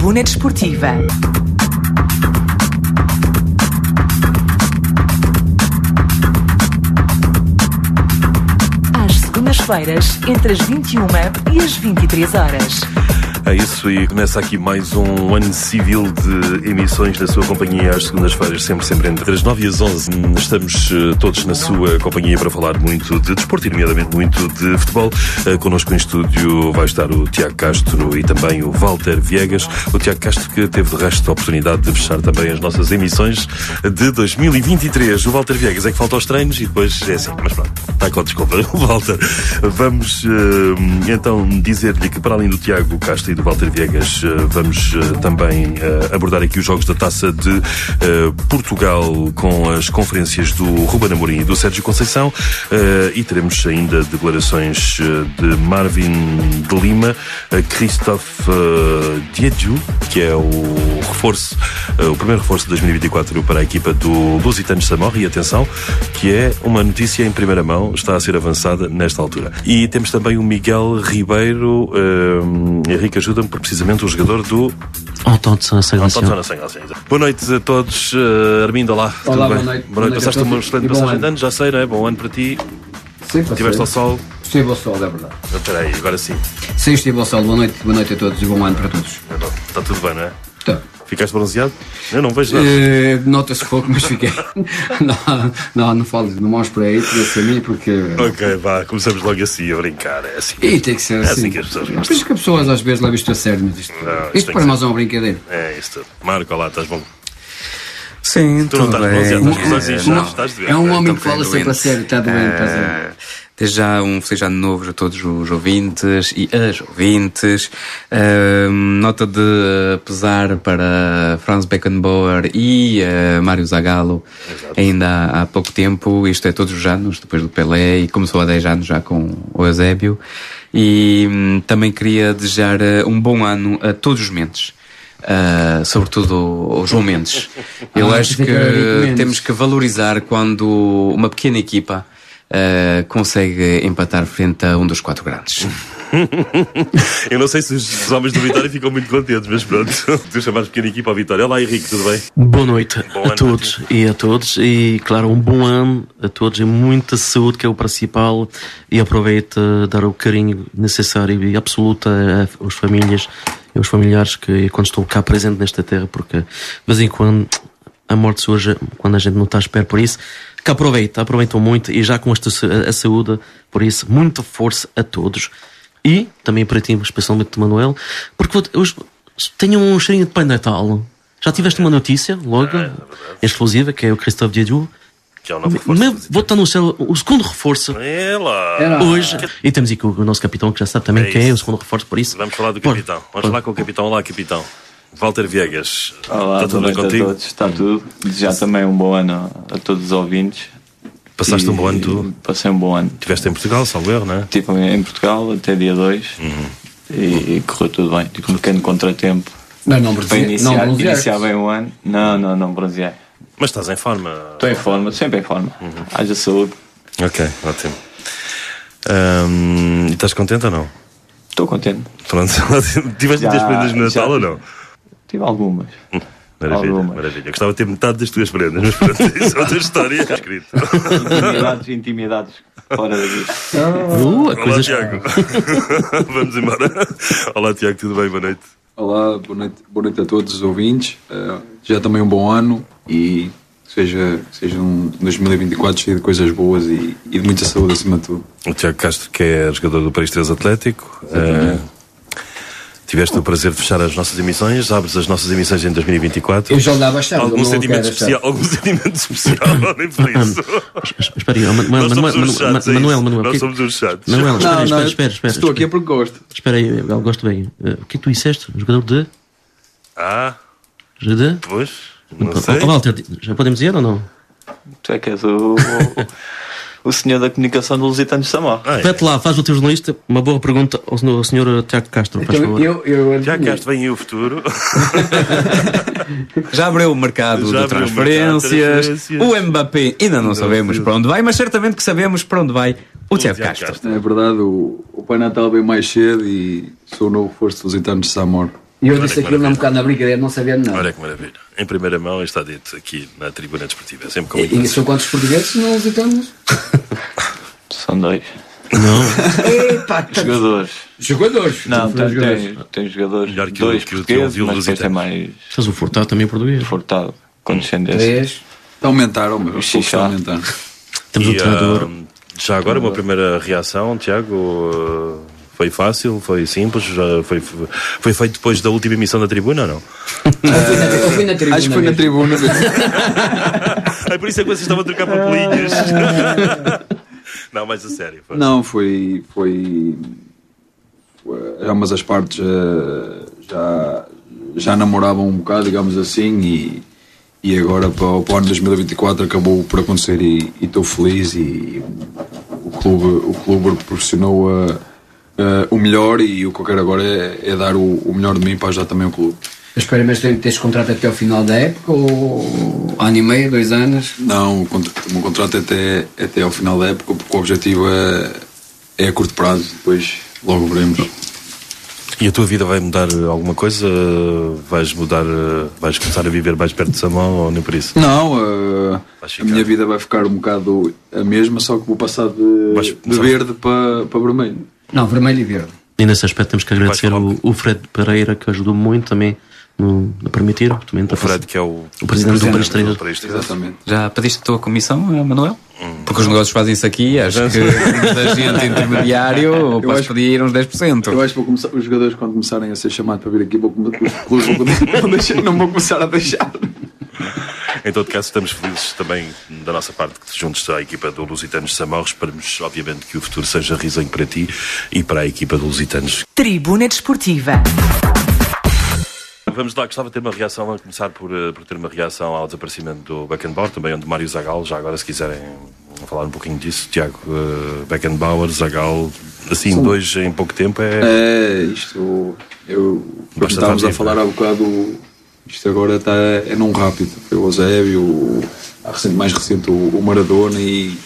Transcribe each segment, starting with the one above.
Tribuna Desportiva. Às segundas-feiras, entre as 21 e as 23 horas. É isso, e começa aqui mais um ano civil de emissões na sua companhia às segundas-feiras, sempre entre as 9 e as 11. Estamos todos na sua companhia para falar muito de desporto e, nomeadamente, muito de futebol. Connosco em estúdio vai estar o Tiago Castro e também o Walter Viegas. O Tiago Castro, que teve de resto a oportunidade de fechar também as nossas emissões de 2023. O Walter Viegas é que falta aos treinos e depois é assim, mas pronto, está com a desculpa. Walter, vamos então dizer-lhe que, para além do Tiago Castro e do Walter Viegas, vamos também abordar aqui os jogos da Taça de Portugal com as conferências do Ruben Amorim e do Sérgio Conceição, e teremos ainda declarações de Marvin de Lima, Christophe Diedhiou, que é o reforço, o primeiro reforço de 2024 para a equipa do Lusitanos Samor, e atenção, que é uma notícia em primeira mão, está a ser avançada nesta altura. E temos também o Miguel Ribeiro, Henrique, ajuda-me, por precisamente o jogador do Entente Saint-Gratien. Boa noite a todos. Armindo, olá. Olá, tudo boa bem? noite. Passaste uma excelente passagem de ano, já sei, não é? Bom ano para ti. Sim, passei. Estiveste ao sol. Estive ao sol, é verdade. Espera aí, agora sim. Sim, estive ao sol. Boa noite a todos e bom ano para todos. Está tudo bem, não é? Tá. Ficaste bronzeado? Eu não vejo nada. Nota-se pouco, mas fiquei. não fales, não mostres por aí, por mim, porque. Ok, vá, começamos logo assim a brincar. É assim. E tem que ser É assim. assim que as pessoas Por gostam. isso que as pessoas às vezes levam isto a sério, mas isto Não, isto tem para que nós é uma brincadeira. É isto. Marco, olá, estás bom? Sim, Tu não tudo estás bem. bronzeado, estás com os olhos inchados, estás de ver? É um homem que Estou fala sempre a doente. sério, está doente, estás a ver? Desde já um feliz ano novo a todos os ouvintes e as ouvintes. Nota de pesar para Franz Beckenbauer e Mário Zagallo. Exato. Ainda há pouco tempo, isto é todos os anos, depois do Pelé, e começou há 10 anos já com o Eusébio. E também queria desejar um bom ano a todos os mentes. Sobretudo o João Mendes. Eu acho pensei que era Rico que Mendes. temos que valorizar quando uma pequena equipa consegue empatar frente a um dos 4 grandes. Eu não sei se os homens do Vitória ficam muito contentes, mas pronto. Tu chamares pequena equipa ao Vitória. Olá, Henrique, tudo bem? Boa noite Bom a ano todos para e a todos, e claro, um bom ano a todos e muita saúde, que é o principal, e aproveito a dar o carinho necessário e absoluto às famílias e aos familiares que quando estou cá presente nesta terra, porque de vez em quando a morte surge quando a gente não está à espera, por isso que aproveitam muito, e já com a saúde, por isso muita força a todos. E também para ti, especialmente Manuel, porque hoje tenho um cheirinho de Pai Natal. Já tiveste uma notícia, logo, exclusiva, que é o Christophe Diedhiou. Que é o novo reforço. Vou estar no céu, o segundo reforço É lá. hoje. E temos aqui o nosso capitão, que já sabe também É quem é isso. o segundo reforço, por isso. Vamos falar do capitão. Vamos falar com o capitão. Olá, capitão. Walter Viegas. Olá, Está tudo boa bem noite a contigo? todos. Está tudo. Desejar também um bom ano a todos os ouvintes. Passaste E um bom ano, tu? Passei um bom ano. Estiveste em Portugal, salvo erro, não é? Estive em Portugal até dia 2 e correu tudo bem. Tive um pequeno contratempo Não para iniciar bem o ano. Não bronzeei. Mas estás em forma. Estou em forma, sempre em forma. Haja saúde. Ok, ótimo. E estás contente ou não? Estou contente. Pronto. Tiveste muitas prendas no Natal ou não? Tive algumas. Maravilha, Algumas. maravilha. Eu gostava de ter metade das tuas prendas, mas pronto, isso é outra história. Escrito. Intimidades fora daqui. Olá, Coisas... Tiago. Vamos embora. Olá, Tiago, tudo bem? Boa noite. Olá, boa noite a todos os ouvintes. Já também um bom ano e seja um 2024 cheio de coisas boas e de muita saúde acima de tudo. O Tiago Castro, que é jogador do Paris 3 Atlético. Tiveste o prazer de fechar as nossas emissões, abres as nossas emissões em 2024. Eu já dava a chave. Algum sentimento especial, nem por isso. Espera aí, Nós somos uns chatos, é isso. Manuel. Nós somos uns chatos. Manuel, espera. Estou aqui é porque gosto. Espera aí, eu gosto bem. O que é que tu disseste? Jogador de... De? Pois, não sei. Walter, já podemos dizer ou não? Tu é que és o senhor da comunicação do Lusitanos Samor. Repete lá, faz o teu jornalista uma boa pergunta ao senhor Tiago Castro, faz Então, favor. Já Castro vem aí o futuro. Já abriu o mercado Já de abriu o transferências. mercado de transferências. O Mbappé ainda não sabemos para onde vai, mas certamente que sabemos para onde vai o Tiago Castro. É verdade, o Pai Natal veio mais cedo e sou o novo reforço dos Lusitanos de Samor. E eu disse aquilo um bocado na brincadeira, não sabia nada. Olha que maravilha. Em primeira mão está dito aqui na Tribuna Desportiva. Sempre com E são quantos portugueses não lusitanos? São 2. Não. Epá, Jogadores. Não, tem jogadores. Melhor que 2 o que portugueses, o mas este é lusitano. mais Estás o Furtado também português. fortado, com descendência. 3. Aumentaram, meu. Xixá. Aumentaram. Temos um E, treinador. já agora, uma primeira reação, Tiago. Foi fácil, foi simples, já foi feito depois da última emissão da Tribuna ou não? Eu fui na tribuna. Acho que foi na mesmo. tribuna. É por isso é que vocês estavam a trocar papelinhos. Não, mas a sério. Foi. Não, foi ambas as partes já namoravam um bocado, digamos assim, e agora para o ano de 2024 acabou por acontecer e estou feliz, e o clube proporcionou o melhor, e o que eu quero agora é dar o melhor de mim para ajudar também o clube. Mas espera, mas tens contrato até ao final da época ou ano e meio, 2 anos? Não, o meu contrato é até ao final da época, porque o objetivo é a curto prazo, depois logo veremos. E a tua vida vai mudar alguma coisa? Vais começar a viver mais perto de Samão ou nem por isso? Não, Vais a minha vida vai ficar um bocado a mesma, só que vou passar de verde para vermelho. Não, vermelho e verde. E nesse aspecto temos que agradecer o Fred Pereira, que ajudou muito também a permitir. Também O Fred, que é o presidente do Paris do 3. Paris. Exatamente. Já pediste a tua comissão, Manuel? Porque os negócios fazem-se aqui, acho que temos agente intermediário, ou podes pedir uns 10%. Eu acho que os jogadores, quando começarem a ser chamados para vir aqui, os clubes não vão começar a deixar. Em todo caso, estamos felizes também da nossa parte que te juntes à equipa do Lusitanos de Samão. Esperamos, obviamente, que o futuro seja risonho para ti e para a equipa do Lusitanos. Tribuna Desportiva. Vamos lá, gostava de ter uma reação, vamos começar por ter uma reação ao desaparecimento do Beckenbauer, também do Mário Zagallo. Já agora, se quiserem falar um pouquinho disso, Tiago, Beckenbauer, Zagallo, assim, dois em pouco tempo Isto, estávamos a falar há bocado, isto agora é num rápido. Foi o Eusébio, mais recente o Maradona, e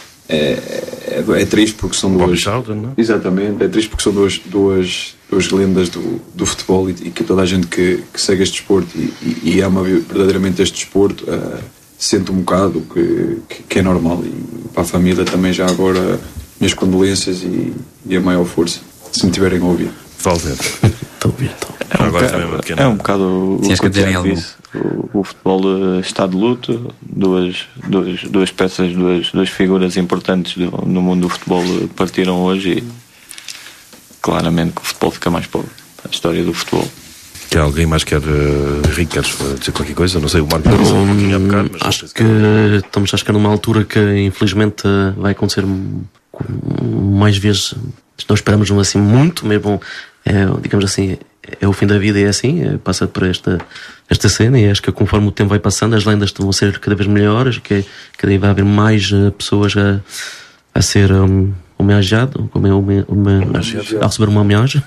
é triste porque são duas. Charlton, não? Exatamente, é triste porque são duas lendas do futebol, e que toda a gente que segue este desporto e ama verdadeiramente este desporto sente um bocado que é normal. E para a família também, já agora, minhas condolências e a maior força, se me tiverem a ouvir. Valverde. Estou a ouvir, então. É um bocado o Tinhas que que dizer em eu algum. disse. O futebol está de luto. Duas peças, duas figuras importantes no mundo do futebol partiram hoje, e claramente que o futebol fica mais pobre. A história do futebol. Que alguém mais quer, Henrique, queres dizer qualquer coisa? Não sei, o Marco tinha a pegar, mas acho que estamos a chegar numa altura que infelizmente vai acontecer mais vezes. Nós esperamos assim muito, mesmo, digamos assim, é o fim da vida, é assim, passa por esta cena, e acho que conforme o tempo vai passando as lendas vão ser cada vez melhores, que cada vez vai haver mais pessoas a ser homenageado, a receber uma homenagem.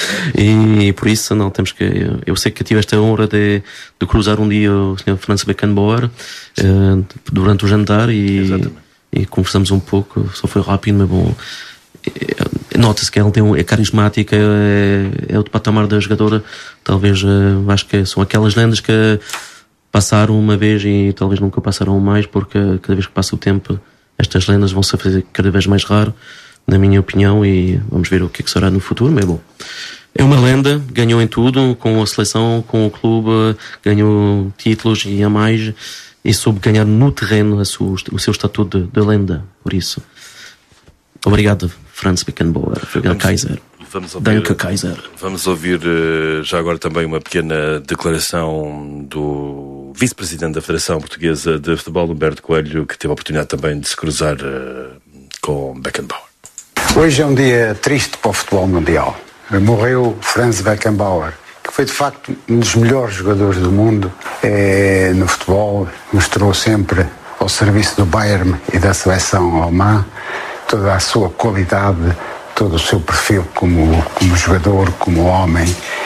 E por isso não temos que, eu sei que tive esta honra de cruzar um dia o Sr. Franz Beckenbauer durante o jantar, e conversamos um pouco, só foi rápido, mas bom. Nota-se que ela é carismática, é o patamar da jogadora. Talvez, acho que são aquelas lendas que passaram uma vez e talvez nunca passaram mais, porque cada vez que passa o tempo estas lendas vão se fazer cada vez mais raro, na minha opinião, e vamos ver o que será no futuro. Mas bom, é uma lenda, ganhou em tudo, com a seleção, com o clube, ganhou títulos e a mais, e soube ganhar no terreno o seu estatuto de lenda. Por isso, obrigado, Franz Beckenbauer, Kaiser. Danke, Kaiser. Vamos ouvir já agora também uma pequena declaração do vice-presidente da Federação Portuguesa de Futebol, Humberto Coelho, que teve a oportunidade também de se cruzar com Beckenbauer. Hoje é um dia triste para o futebol mundial. Morreu Franz Beckenbauer, que foi de facto um dos melhores jogadores do mundo no futebol. Mostrou sempre ao serviço do Bayern e da seleção alemã toda a sua qualidade, todo o seu perfil como jogador, como homem,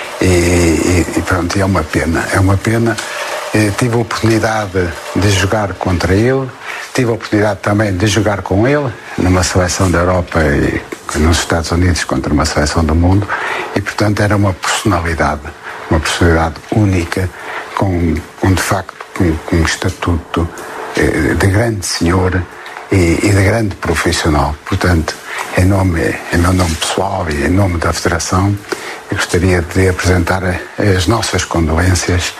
e pronto, é uma pena. Tive a oportunidade de jogar contra ele, tive a oportunidade também de jogar com ele numa seleção da Europa e nos Estados Unidos contra uma seleção do mundo, e portanto era uma personalidade uma personalidade única, com de facto um estatuto de grande senhor e de grande profissional. Portanto, em meu nome pessoal e em nome da Federação, eu gostaria de apresentar as nossas condolências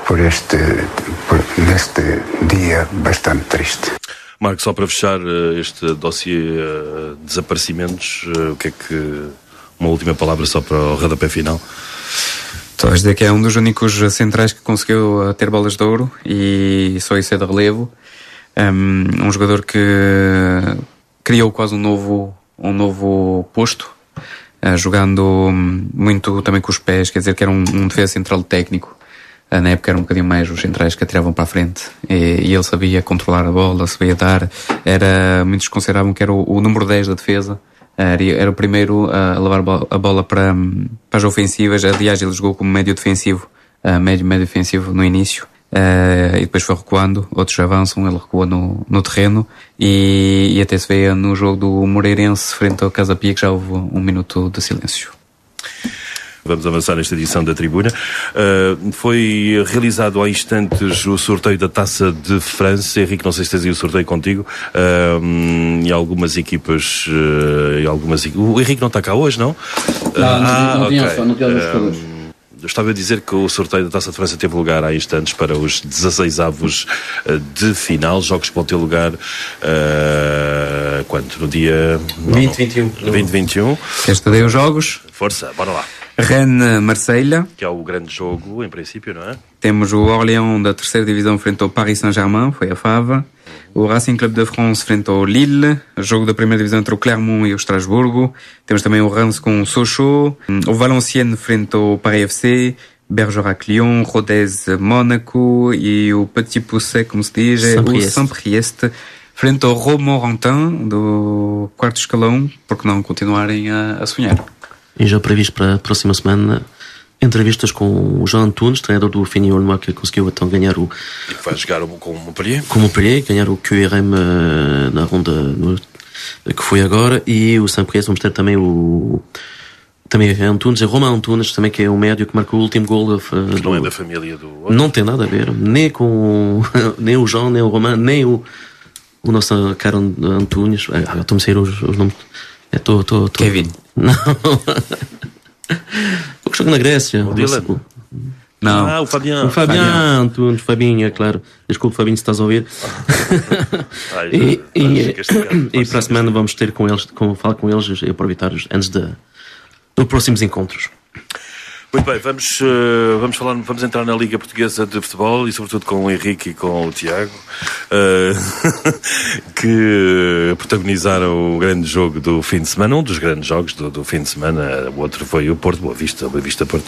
neste dia bastante triste. Marco, só para fechar este dossiê desaparecimentos, o que é que... Uma última palavra só para o rodapé final. Estou a dizer que é um dos únicos centrais que conseguiu ter bolas de ouro, e só isso é de relevo. Um jogador que criou quase um novo posto, jogando muito também com os pés, quer dizer que era um defesa central técnico. Na época era um bocadinho mais os centrais que atiravam para a frente, e ele sabia controlar a bola, sabia dar. Muitos consideravam que era o número 10 da defesa. Era o primeiro a levar a bola para as ofensivas. Aliás, ele jogou como médio defensivo, médio defensivo no início, e depois foi recuando. Outros avançam, ele recua no terreno, e até se vê no jogo do Moreirense frente ao Casa Pia que já houve um minuto de silêncio. Vamos avançar nesta edição da Tribuna. Foi realizado há instantes o sorteio da Taça de França. Henrique, não sei se tens aí o sorteio contigo. E algumas equipas... O Henrique não está cá hoje, não? Não tinha os jogadores. Estava a dizer que o sorteio da Taça de França teve lugar há instantes para os 16avos de final. Jogos que vão ter lugar quando? No dia... 20-21. Queres te dar os jogos? Força, bora lá. Rennes-Marseille. Que é o grande jogo, em princípio, não é? Temos o Orléans da 3ª divisão frente ao Paris Saint-Germain, foi a Fava. O Racing Club de France frente ao Lille. Jogo da 1ª divisão entre o Clermont e o Estrasburgo. Temos também o Reims com o Sochaux. O Valenciennes frente ao Paris FC. Bergerac-Lyon, Rodez-Mónaco e o Petit Poucet, como se diz, o Saint-Priest frente ao Romorantin do 4º escalão, porque não continuarem a sonhar. E já previsto para a próxima semana entrevistas com o Jean Antunes, treinador do Feyenoord, que conseguiu então ganhar o... E que vai jogar com o Montpellier. Com o Montpellier, ganhar o QRM na ronda que foi agora, e o Saint-Priest. Vamos ter também também Antunes, Romain Antunes, também, que é o médio que marcou o último gol. Que não é da família do outro. Não tem nada a ver, nem o Jean, nem o Romain, nem o nosso caro Antunes. Estão-me a sair os nomes. Kevin. Não. O que joga na Grécia. O Dylan. Não. O Fabien. O Fabien Antunes, Fabinho, é claro. Desculpe, Fabinho, se estás a ouvir. E para a semana vamos ter falar com eles e aproveitar antes dos próximos encontros. Muito bem, vamos entrar na Liga Portuguesa de Futebol, e sobretudo com o Henrique e com o Tiago, que protagonizaram o grande jogo do fim de semana, um dos grandes jogos do fim de semana. O outro foi o Porto Boa Vista Porto.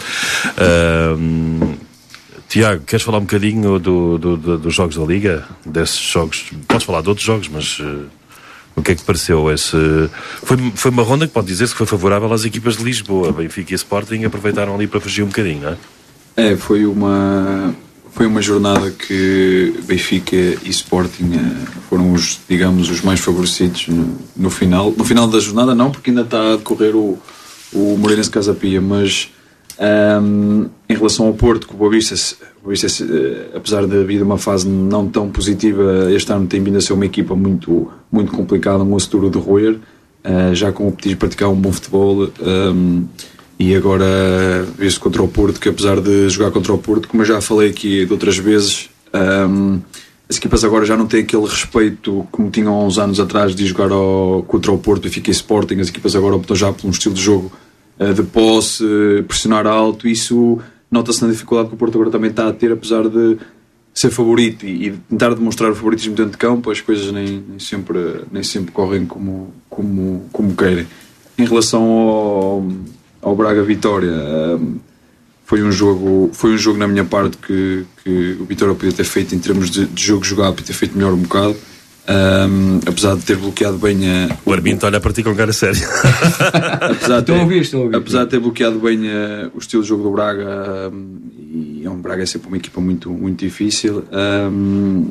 Tiago, queres falar um bocadinho dos jogos da Liga? Desses jogos, podes falar de outros jogos, mas... O que é que te pareceu? Foi uma ronda que pode dizer-se que foi favorável às equipas de Lisboa. Benfica e Sporting aproveitaram ali para fugir um bocadinho, não é? Foi uma jornada que Benfica e Sporting foram os mais favorecidos no final. No final da jornada não, porque ainda está a decorrer o Moreirense Casa Pia, mas em relação ao Porto, que o Boa Vista, apesar de haver uma fase não tão positiva, este ano tem vindo a ser uma equipa muito, muito complicada, um osso duro de roer, já com o Petit praticar um bom futebol, e agora vê-se contra o Porto, que apesar de jogar contra o Porto, como eu já falei aqui de outras vezes, as equipas agora já não têm aquele respeito como tinham há uns anos atrás de jogar contra o Porto, Benfica e Sporting. As equipas agora optam já por um estilo de jogo de posse, pressionar alto. Isso nota-se na dificuldade que o Porto agora também está a ter, apesar de ser favorito e de tentar demonstrar o favoritismo dentro de campo. As coisas nem sempre correm como querem. Em relação ao Braga Vitória, foi um jogo na minha parte que o Vitória podia ter feito, em termos de jogo jogado, podia ter feito melhor um bocado. Apesar de ter bloqueado bem o Arbinto olha para ti com cara séria. Apesar de ter bloqueado bem o estilo de jogo do Braga, e o Braga é sempre uma equipa muito, muito difícil,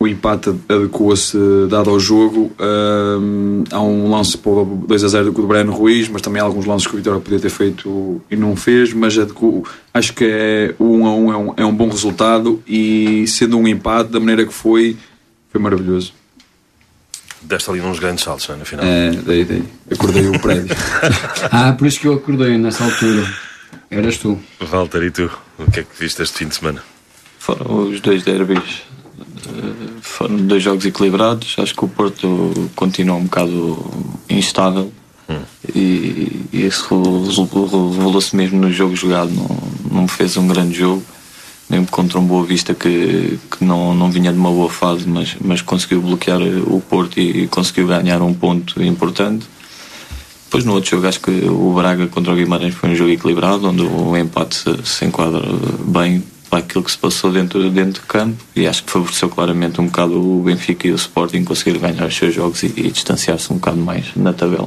o empate adequou-se dado ao jogo. Há um lance para o 2-0 do Breno Ruiz, mas também há alguns lances que o Vitória podia ter feito e não fez, mas acho que o 1-1 é um bom resultado, e sendo um empate da maneira que foi maravilhoso. Deste ali uns grandes saltos, não é, no final? Daí. Acordei o prédio. Por isso que eu acordei nessa altura. Eras tu. Walter, e tu? O que é que viste este fim de semana? Foram os 2 derbys. Foram 2 jogos equilibrados. Acho que o Porto continua um bocado instável. E isso revelou-se mesmo no jogo jogado. Não fez um grande jogo, mesmo contra um Boa Vista que não vinha de uma boa fase, mas conseguiu bloquear o Porto e conseguiu ganhar um ponto importante. Depois no outro jogo, acho que o Braga contra o Guimarães foi um jogo equilibrado, onde o empate se enquadra bem para aquilo que se passou dentro do campo, e acho que favoreceu claramente um bocado o Benfica e o Sporting conseguir ganhar os seus jogos e distanciar-se um bocado mais na tabela.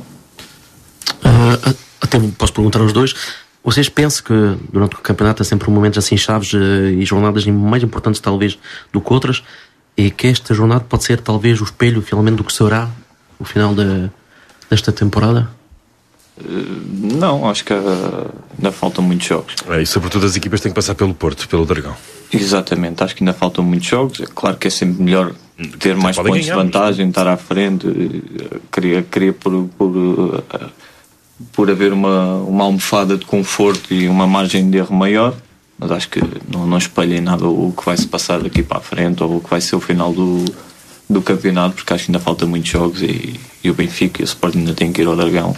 Até posso perguntar aos dois: vocês pensam que durante o campeonato há sempre momentos assim chaves e jornadas mais importantes talvez do que outras, e que esta jornada pode ser talvez o espelho finalmente do que será o final desta temporada? Não, acho que ainda faltam muitos jogos. E sobretudo as equipas têm que passar pelo Porto, pelo Dragão. Exatamente, acho que ainda faltam muitos jogos. É claro que é sempre melhor ter mais pontos de vantagem, estar à frente. Queria por haver uma almofada de conforto e uma margem de erro maior, mas acho que não espelha em nada o que vai se passar daqui para a frente ou o que vai ser o final do campeonato, porque acho que ainda faltam muitos jogos e o Benfica e o Sporting ainda têm que ir ao Dragão,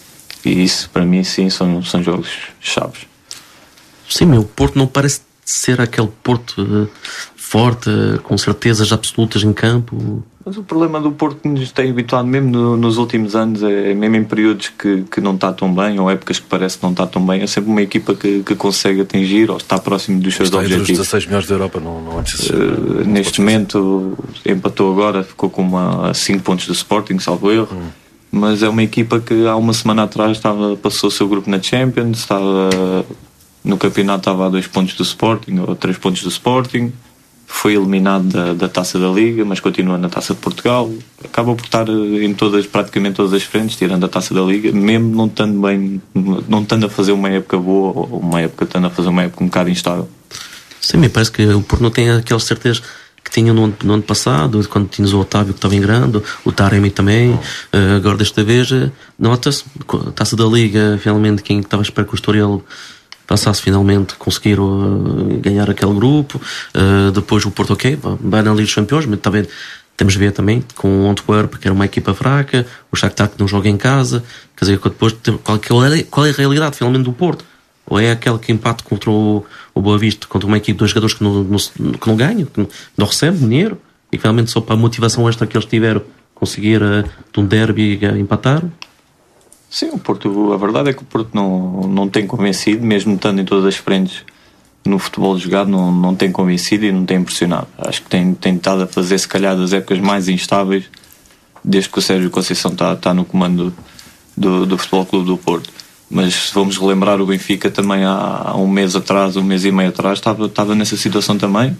e isso para mim sim são jogos chaves. Sim, o Porto não parece ser aquele Porto forte, com certezas absolutas em campo. Mas o problema do Porto que nos tem habituado mesmo nos últimos anos é mesmo em períodos que não está tão bem, ou épocas que parece que não está tão bem, é sempre uma equipa que consegue atingir ou está próximo dos seus objetivos. Entre os 16 melhores da Europa não é preciso. Neste momento empatou agora, ficou com 5 pontos do Sporting, salvo erro. Mas é uma equipa que há uma semana atrás passou o seu grupo na Champions, estava no campeonato, estava a 2 pontos do Sporting ou 3 pontos do Sporting. Foi eliminado da Taça da Liga, mas continua na Taça de Portugal. Acaba por estar em praticamente todas as frentes, tirando a Taça da Liga, mesmo não estando a fazer uma época boa, ou estando a fazer uma época um bocado instável. Sim, me parece que o Porto não tem aquelas certezas que tinha no ano passado, quando tinhas o Otávio que estava em grande, o Taremi também. Agora desta vez nota-se, a Taça da Liga, finalmente quem estava a esperar que o Estoril passasse finalmente, conseguiram ganhar aquele grupo. Depois o Porto, vai na Liga dos Campeões, mas também temos a ver também com o Antwerp, que era uma equipa fraca, o Shakhtar que não joga em casa. Quer dizer, depois qual é a realidade finalmente do Porto? Ou é aquele que empate contra o Boa Vista, contra uma equipe de 2 jogadores que não ganham, que não recebe dinheiro, e que finalmente só para a motivação extra que eles tiveram conseguir de um derby empatar? Sim, o Porto, a verdade é que o Porto não tem convencido, mesmo estando em todas as frentes no futebol jogado, não tem convencido e não tem impressionado. Acho que tem estado a fazer, se calhar, das épocas mais instáveis desde que o Sérgio Conceição está no comando do Futebol Clube do Porto. Mas se vamos relembrar, o Benfica também há um mês e meio atrás estava nessa situação também,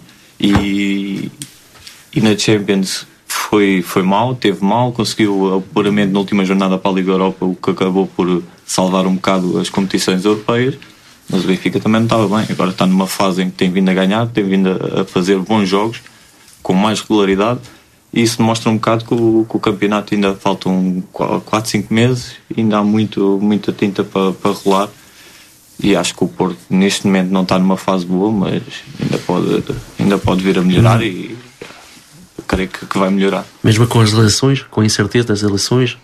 e na Champions foi mal, teve mal, conseguiu o apuramento na última jornada para a Liga Europa, o que acabou por salvar um bocado as competições europeias. Mas o Benfica também não estava bem, agora está numa fase em que tem vindo a ganhar, tem vindo a fazer bons jogos com mais regularidade, e isso mostra um bocado que o campeonato ainda faltam 4, 5 meses, ainda há muita tinta para rolar, e acho que o Porto neste momento não está numa fase boa, mas ainda pode vir a melhorar, e creio que vai melhorar. Mesmo com as eleições, com a incerteza das eleições?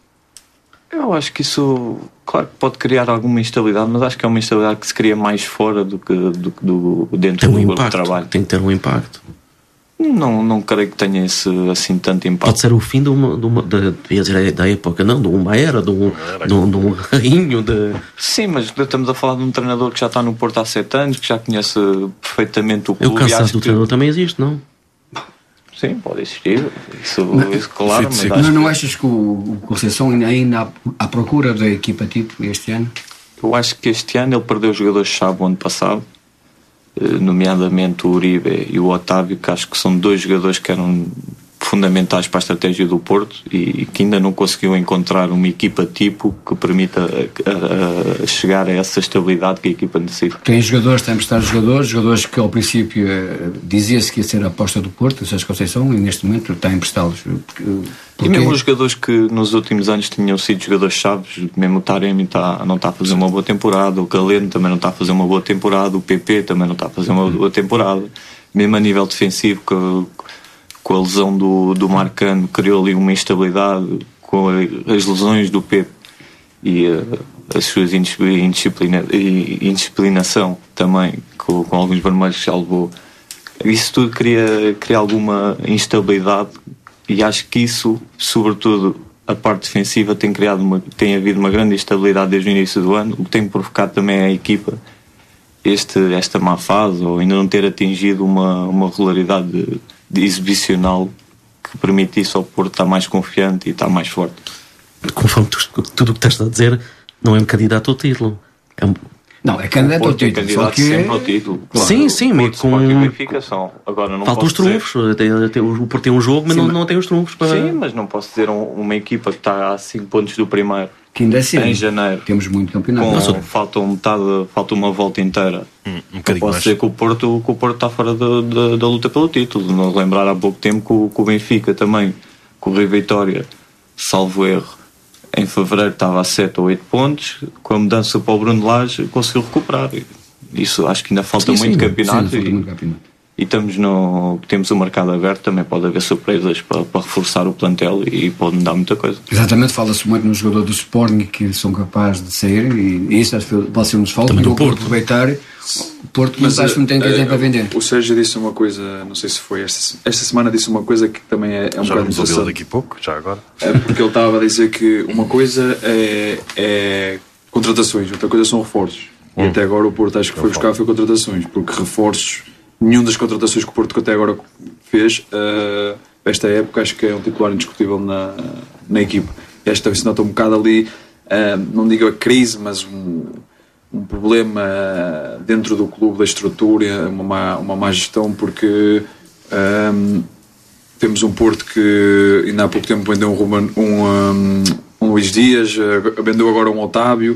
Eu acho que isso, claro que pode criar alguma instabilidade, mas acho que é uma instabilidade que se cria mais fora do que dentro do grupo de trabalho. Tem que ter um impacto. Não creio que tenha esse, assim, tanto impacto. Pode ser o fim da época, não, de uma era, de um rainho. Sim, mas estamos a falar de um treinador que já está no Porto há 7 anos, que já conhece perfeitamente o clube. O cansaço do treinador também existe, não? Sim, pode existir, isso claro, mas não achas que o Conceição ainda à procura da equipa tipo este ano? Eu acho que este ano ele perdeu o jogador-chave o ano passado, nomeadamente o Uribe e o Otávio, que acho que são 2 jogadores que eram fundamentais para a estratégia do Porto e que ainda não conseguiu encontrar uma equipa tipo que permita chegar a essa estabilidade que a equipa necessita. Tem jogadores, tem que estar jogadores que ao princípio dizia-se que ia ser a aposta do Porto, o Sérgio Conceição, e neste momento está a emprestá-los. E mesmo os jogadores que nos últimos anos tinham sido jogadores chaves, mesmo o Taremi não está a fazer uma boa temporada, o Galeno também não está a fazer uma boa temporada, o PP também não está a fazer uma boa temporada, mesmo a nível defensivo, com a lesão do Marcano, criou ali uma instabilidade, com as lesões do Pepe e as suas indisciplinação também, com alguns vermelhos que já levou. Isso tudo cria alguma instabilidade, e acho que isso, sobretudo a parte defensiva, tem havido uma grande instabilidade desde o início do ano, o que tem provocado também a equipa esta má fase, ou ainda não ter atingido uma regularidade exibicional que permitisse ao Porto estar mais confiante e estar mais forte. Conforme tudo o que estás a dizer, não é um candidato ao título. Não, é candidato ao título. Só que sempre ao título. Claro. Sim, mas com Benfica são. Agora não faltam os trunfos. O Porto tem um jogo, mas não tem os trunfos para... Sim, mas não posso dizer uma equipa que está a 5 pontos do primeiro. Que ainda é cedo. Em janeiro. Temos muito campeonato. Falta uma volta inteira. Posso mais. Dizer que o Porto está fora da luta pelo título. Não lembrar há pouco tempo que o Benfica também, com o Rio Vitória, salvo erro, em fevereiro estava a 7 ou 8 pontos, com a mudança para o Bruno Lage conseguiu recuperar. Isso acho que ainda falta muito campeonato. E temos o mercado aberto, também pode haver surpresas para reforçar o plantel e pode mudar muita coisa. Exatamente, fala-se muito no jogador do Sporting que são capazes de sair, e isso pode ser um desfalque. Também do Porto. Aproveitar, o Porto, mas acho que não tem ninguém para vender. O Sérgio disse uma coisa, não sei se foi esta semana, disse uma coisa que também é um bocado interessante. Daqui a pouco, já agora. Porque ele estava a dizer que uma coisa é contratações, outra coisa são reforços. E até agora o Porto acho que foi buscar contratações, porque reforços, nenhuma das contratações que o Porto até agora fez, esta época, acho que é um titular indiscutível na equipa. Esta vez se nota um bocado ali, não digo a crise, mas um problema dentro do clube, da estrutura, uma má gestão, porque temos um Porto que ainda há pouco tempo vendeu um Luís Dias, vendeu agora um Otávio,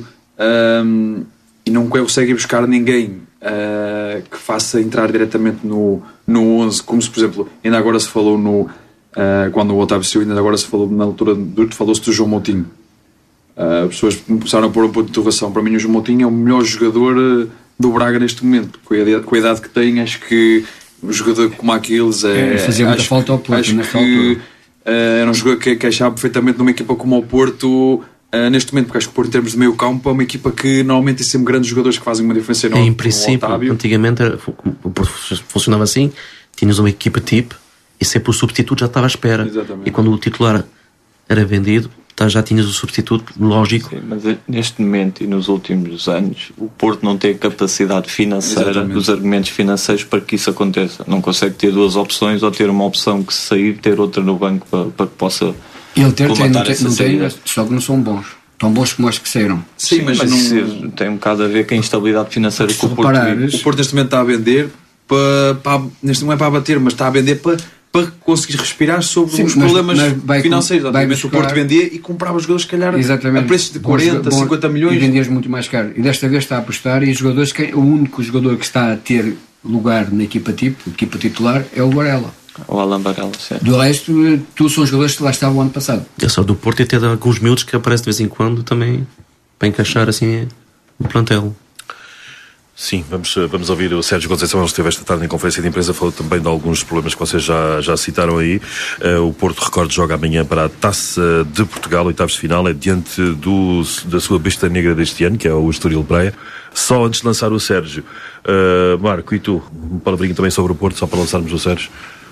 e não consegue buscar ninguém que faça entrar diretamente no 11, como se, por exemplo, ainda agora se falou quando o Otávio saiu, ainda agora se falou na altura falou-se do João Moutinho. As pessoas começaram a pôr um ponto de interrogação. Para mim o João Moutinho é o melhor jogador do Braga neste momento, com a idade que tem. Acho que um jogador como Aquiles fazia muita falta ao Porto nesta altura. Era um jogador que achava perfeitamente numa equipa como o Porto neste momento, porque acho que o Porto, em termos de meio campo, é uma equipa que normalmente tem sempre grandes jogadores que fazem uma diferença enorme. Em princípio, antigamente o Porto funcionava assim: tinhas uma equipa tipo e sempre o substituto já estava à espera. Exatamente. E quando o titular era vendido, já tinhas o substituto, lógico. Sim, mas neste momento e nos últimos anos o Porto não tem a capacidade financeira, os argumentos financeiros para que isso aconteça. Não consegue ter duas opções, ou ter uma opção que sair, ter outra no banco para que possa combatar essa saída. Só que não são bons. Tão bons como os que saíram. Sim, mas não... tem um bocado a ver com a instabilidade financeira que o Porto vive. O Porto neste momento está a vender neste momento é para abater, mas está a vender para conseguir respirar sobre os problemas financeiros. O Porto vendia e comprava os jogadores, se calhar, a preços de 40, 50 milhões. E vendias muito mais caro. E desta vez está a apostar, e os jogadores, o único jogador que está a ter lugar na equipa titular é o Varela. O Alan Varela, certo. Do resto, tu são os jogadores que lá estavam o ano passado. É só do Porto, e até alguns miúdos que aparecem de vez em quando também para encaixar assim no plantel. Sim, vamos ouvir o Sérgio Conceição. Ele esteve esta tarde em conferência de imprensa, falou também de alguns problemas que vocês já citaram aí. O Porto, recordo, joga amanhã para a Taça de Portugal, oitavos de final, é diante da sua besta negra deste ano, que é o Estoril Praia. Só antes de lançar o Sérgio, Marco, e tu, uma palavrinha também sobre o Porto, só para lançarmos o Sérgio?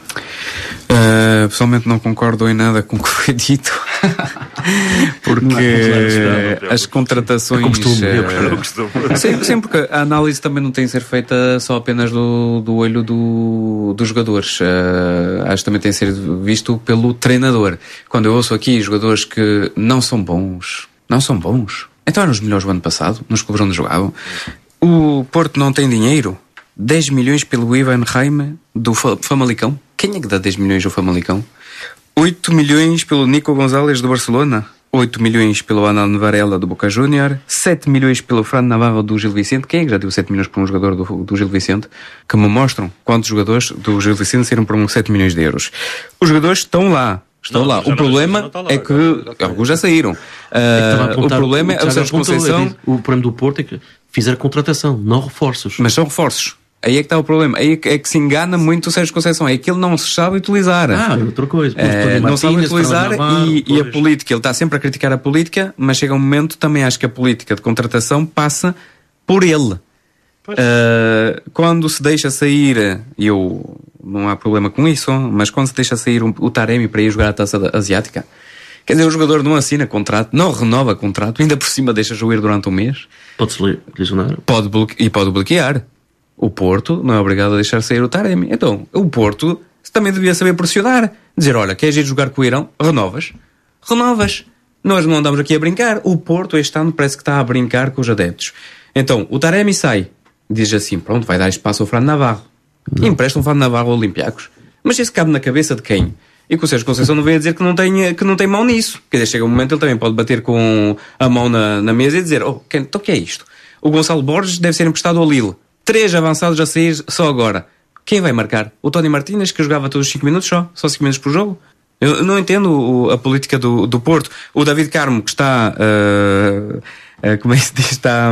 Pessoalmente não concordo em nada com o que foi dito, porque as contratações sim, porque a análise também não tem de ser feita só apenas do olho dos jogadores. Acho que também tem de ser visto pelo treinador. Quando eu ouço aqui jogadores que não são bons, então eram os melhores do ano passado, nos clubes onde jogavam. O Porto não tem dinheiro, 10 milhões pelo Ivan Raime do Famalicão. Quem é que dá 10 milhões ao Famalicão? 8 milhões pelo Nico Gonzalez do Barcelona. 8 milhões pelo Anan Varela do Boca Júnior. 7 milhões pelo Fran Navarro do Gil Vicente. Quem é que já deu 7 milhões por um jogador do Gil Vicente? Que me mostram quantos jogadores do Gil Vicente saíram por 7 milhões de euros. Os jogadores estão lá. O problema é que alguns já saíram. O problema é o Sérgio Conceição. O problema do Porto é que fizeram contratação, não reforços. Mas são reforços. Aí é que está o problema. Aí é que se engana muito o Sérgio Conceição. É que ele não se sabe utilizar. Outra coisa. Não sabe utilizar e a política. Ele está sempre a criticar a política, mas chega um momento também acho que a política de contratação passa por ele. Quando se deixa sair, não há problema com isso, mas quando se deixa sair o Taremi para ir jogar a Taça Asiática, quer dizer, o jogador não assina contrato, não renova contrato, ainda por cima deixa jogar durante um mês. Pode-se lesionar. Pode bloquear. O Porto não é obrigado a deixar sair o Taremi. Então, o Porto também devia saber pressionar. Dizer, olha, queres ir jogar com o Irão? Renovas. Nós não andamos aqui a brincar. O Porto este ano parece que está a brincar com os adeptos. Então, o Taremi sai. Diz assim, pronto, vai dar espaço ao Fran Navarro. Empresta um Fran Navarro ao Olympiacos. Mas isso cabe na cabeça de quem? E que o Sérgio Conceição não veio a dizer que não tem mão nisso. Quer dizer, chega um momento ele também pode bater com a mão na mesa e dizer, então o que é isto? O Gonçalo Borges deve ser emprestado ao Lille. 3 avançados a sair só agora. Quem vai marcar? O Tony Martínez, que jogava todos os 5 minutos só 5 minutos por jogo? Eu não entendo a política do Porto. O David Carmo, que está... como é que se diz? Está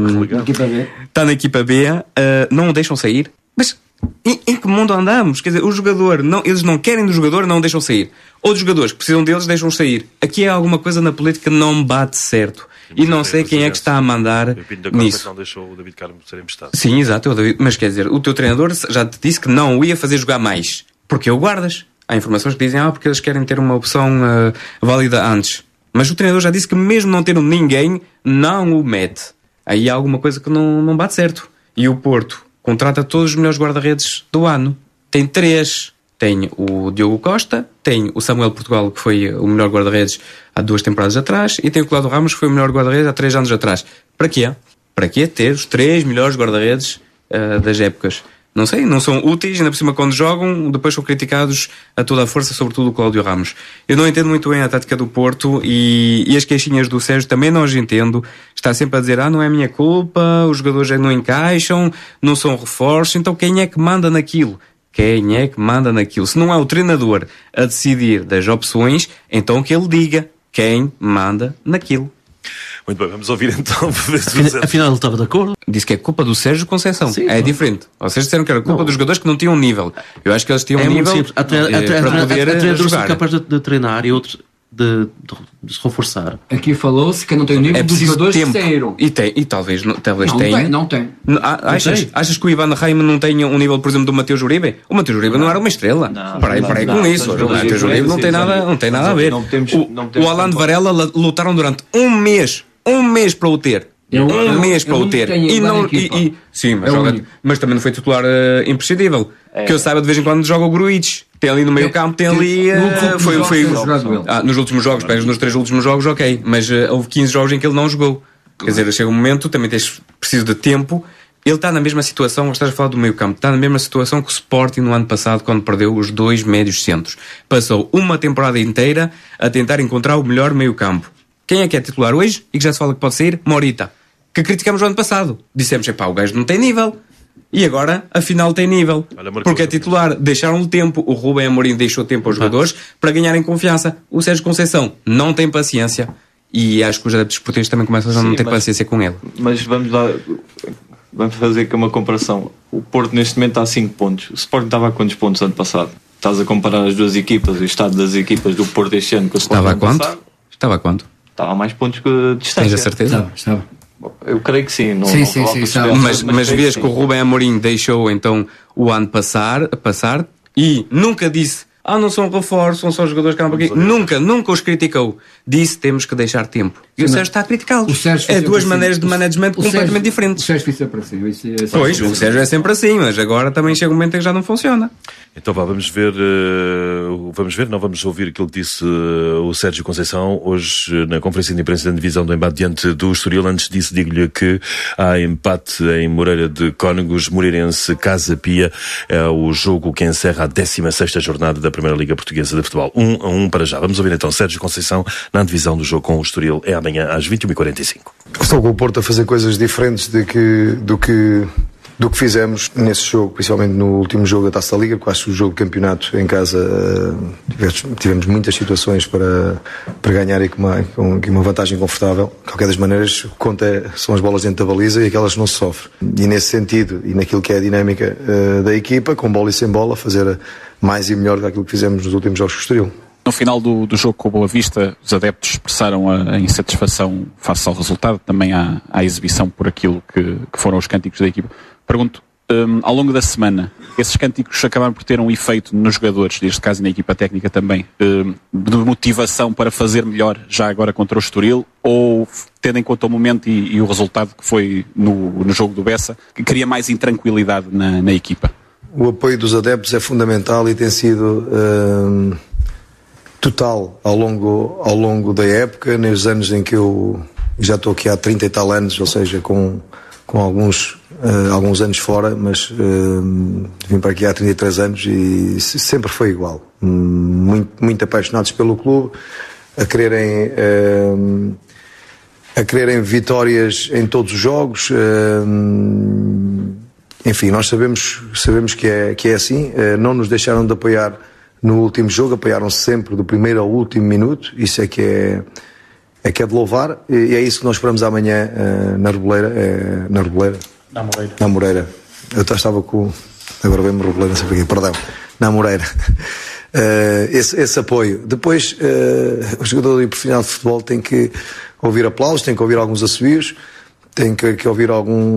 na equipa B. Não o deixam sair. Mas em que mundo andamos? Quer dizer, o jogador, eles não querem do jogador, não o deixam sair. Outros jogadores que precisam deles deixam sair. Aqui é alguma coisa na política que não bate certo. E não sei quem é que está a mandar nisso. Não deixou o David Carmo ser emprestado. Sim, exato. Mas quer dizer, o teu treinador já te disse que não o ia fazer jogar mais. Porque o guardas. Há informações que dizem, porque eles querem ter uma opção válida antes. Mas o treinador já disse que mesmo não tendo ninguém, não o mete. Aí há alguma coisa que não bate certo. E o Porto contrata todos os melhores guarda-redes do ano. Tem 3. Tem o Diogo Costa, tem o Samuel Portugal, que foi o melhor guarda-redes há 2 temporadas atrás, e tem o Cláudio Ramos, que foi o melhor guarda-redes há 3 anos atrás. Para quê? Para quê ter os 3 melhores guarda-redes das épocas? Não sei, não são úteis, ainda por cima quando jogam, depois são criticados a toda a força, sobretudo o Cláudio Ramos. Eu não entendo muito bem a tática do Porto e as queixinhas do Sérgio também não as entendo. Está sempre a dizer, não é minha culpa, os jogadores não encaixam, não são reforços, então quem é que manda naquilo? Quem é que manda naquilo? Se não é o treinador a decidir das opções, então que ele diga quem manda naquilo. Muito bem, vamos ouvir então. Afinal, ele estava de acordo. Disse que é culpa do Sérgio Conceição. Sim, é diferente. Vocês disseram que era culpa dos jogadores que não tinham nível. Eu acho que eles tinham nível para poder jogar. Capaz de treinar e outros de se reforçar. Aqui falou-se que não tem o nível dos jogadores que saíram. E talvez tenha. Não tem. Achas que o Ivan Raime não tem um nível, por exemplo, do Mateus Uribe? O Mateus Uribe não era uma estrela. Parei com isso. O Mateus Uribe não tem nada a ver. O Alan Varela lutaram durante um mês para o ter. Um mês para o ter. Sim, mas também não foi titular imprescindível. Que eu saiba, de vez em quando joga o Gruitch. Tem ali no meio campo, tem ali... nos últimos jogos, nos 3 últimos jogos, ok. Mas houve 15 jogos em que ele não jogou. Quer dizer, chega um momento, também tens preciso de tempo. Ele está na mesma situação, estás a falar do meio campo, está na mesma situação que o Sporting no ano passado, quando perdeu os 2 médios centros. Passou uma temporada inteira a tentar encontrar o melhor meio campo. Quem é que é titular hoje e que já se fala que pode sair? Morita. Que criticamos o ano passado. Dissemos, o gajo não tem nível. E agora, afinal, tem nível. Porque é titular. Deixaram-lhe tempo. O Rubem Amorim deixou tempo aos jogadores para ganharem confiança. O Sérgio Conceição não tem paciência. E acho que os adeptos portugueses também começam a não ter paciência com ele. Mas vamos fazer aqui uma comparação. O Porto neste momento está a 5 pontos. O Sporting estava a quantos pontos ano passado? Estás a comparar as duas equipas, o estado das equipas do Porto este ano com o Sporting ano passado? Estava a quanto? Estava a mais pontos que a distância. Tens a certeza? Estava. Eu creio que sim. Mas vês que o Rubem Amorim deixou então o ano passar e nunca disse não são reforços, são só jogadores que andam por aqui. Nunca os criticou. Disse temos que deixar tempo. E o Sérgio está a criticá-los. É duas maneiras de management completamente diferentes. O Sérgio fica sempre assim. Pois, o Sérgio é sempre assim, mas agora também chega um momento em que já não funciona. Então vamos ouvir aquilo que disse o Sérgio Conceição hoje na conferência de imprensa da divisão do embate diante do Estoril. Antes disso, digo-lhe que há empate em Moreira de Cónegos, Moreirense Casa Pia. É o jogo que encerra a 16ª jornada da Primeira Liga Portuguesa de Futebol. 1-1 para já. Vamos ouvir então Sérgio Conceição na divisão do jogo com o Estoril. É amanhã às 21h45. Estou com o Porto a fazer coisas diferentes do que fizemos nesse jogo, principalmente no último jogo da Taça da Liga, porque acho que o jogo de campeonato em casa tivemos muitas situações para ganhar e com uma vantagem confortável. De qualquer das maneiras, o que conta são as bolas dentro da baliza e aquelas que não se sofre. E nesse sentido, e naquilo que é a dinâmica da equipa, com bola e sem bola, fazer mais e melhor daquilo que fizemos nos últimos jogos com o Estoril. No final do jogo com o Boa Vista, os adeptos expressaram a insatisfação face ao resultado, também à exibição por aquilo que foram os cânticos da equipa. Pergunto, ao longo da semana, esses cânticos acabaram por ter um efeito nos jogadores, neste caso e na equipa técnica também, de motivação para fazer melhor já agora contra o Estoril, ou tendo em conta o momento e o resultado que foi no jogo do Bessa, que cria mais intranquilidade na equipa? O apoio dos adeptos é fundamental e tem sido total ao longo da época, nos anos em que eu já estou aqui há 30 e tal anos, ou seja, com alguns anos fora, mas vim para aqui há 33 anos e sempre foi igual. Muito apaixonados pelo clube, a quererem vitórias em todos os jogos. Enfim, nós sabemos que é assim. Não nos deixaram de apoiar no último jogo, apoiaram-se sempre do primeiro ao último minuto. Isso é que é de louvar, e é isso que nós esperamos amanhã na Moreira. Eu estava com... Agora vem-me Reboleira, não sei porquê, perdão. Na Moreira. Esse apoio. Depois, o jogador profissional de futebol tem que ouvir aplausos, tem que ouvir alguns assobios, tem que ouvir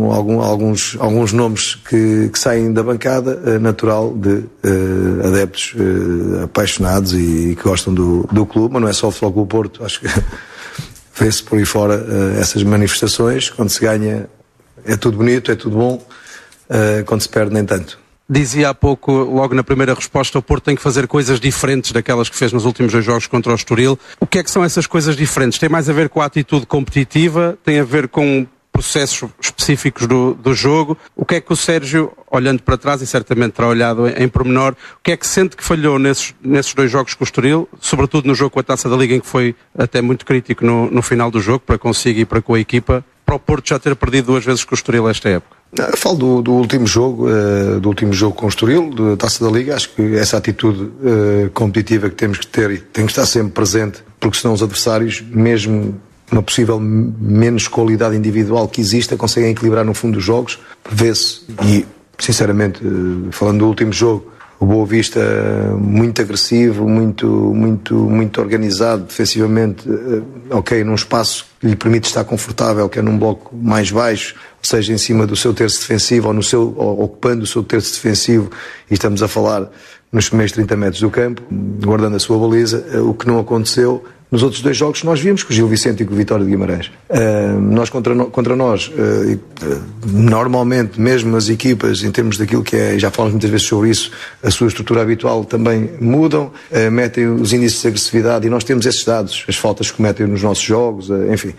alguns nomes que saem da bancada, natural de adeptos apaixonados e que gostam do clube, mas não é só o Futebol Clube Porto, acho que vê-se por aí fora essas manifestações. Quando se ganha é tudo bonito, é tudo bom, quando se perde nem tanto. Dizia há pouco, logo na primeira resposta, o Porto tem que fazer coisas diferentes daquelas que fez nos últimos 2 jogos contra o Estoril. O que é que são essas coisas diferentes? Tem mais a ver com a atitude competitiva? Tem a ver com processos específicos do jogo? O que é que o Sérgio, olhando para trás, e certamente terá olhado em pormenor, o que é que sente que falhou nesses 2 jogos com o Estoril, sobretudo no jogo com a Taça da Liga, em que foi até muito crítico no final do jogo, para consigo e para com a equipa, para o Porto já ter perdido 2 vezes com o Estoril esta época? Eu falo do último jogo com o Estoril, da Taça da Liga. Acho que essa atitude competitiva que temos que ter e tem que estar sempre presente, porque senão os adversários, mesmo uma possível menos qualidade individual que exista, conseguem equilibrar no fundo dos jogos. Vê-se, e sinceramente, falando do último jogo, o Boa Vista muito agressivo, muito organizado defensivamente, num espaço que lhe permite estar confortável, que é num bloco mais baixo, ou seja, em cima do seu terço defensivo, ou ocupando o seu terço defensivo, e estamos a falar nos primeiros 30 metros do campo, guardando a sua baliza, o que não aconteceu nos outros 2 jogos que nós vimos, com o Gil Vicente e com o Vitória de Guimarães. Nós contra nós, normalmente, mesmo as equipas, em termos daquilo que é, já falamos muitas vezes sobre isso, a sua estrutura habitual também mudam, metem os índices de agressividade, e nós temos esses dados, as faltas que cometem nos nossos jogos, enfim.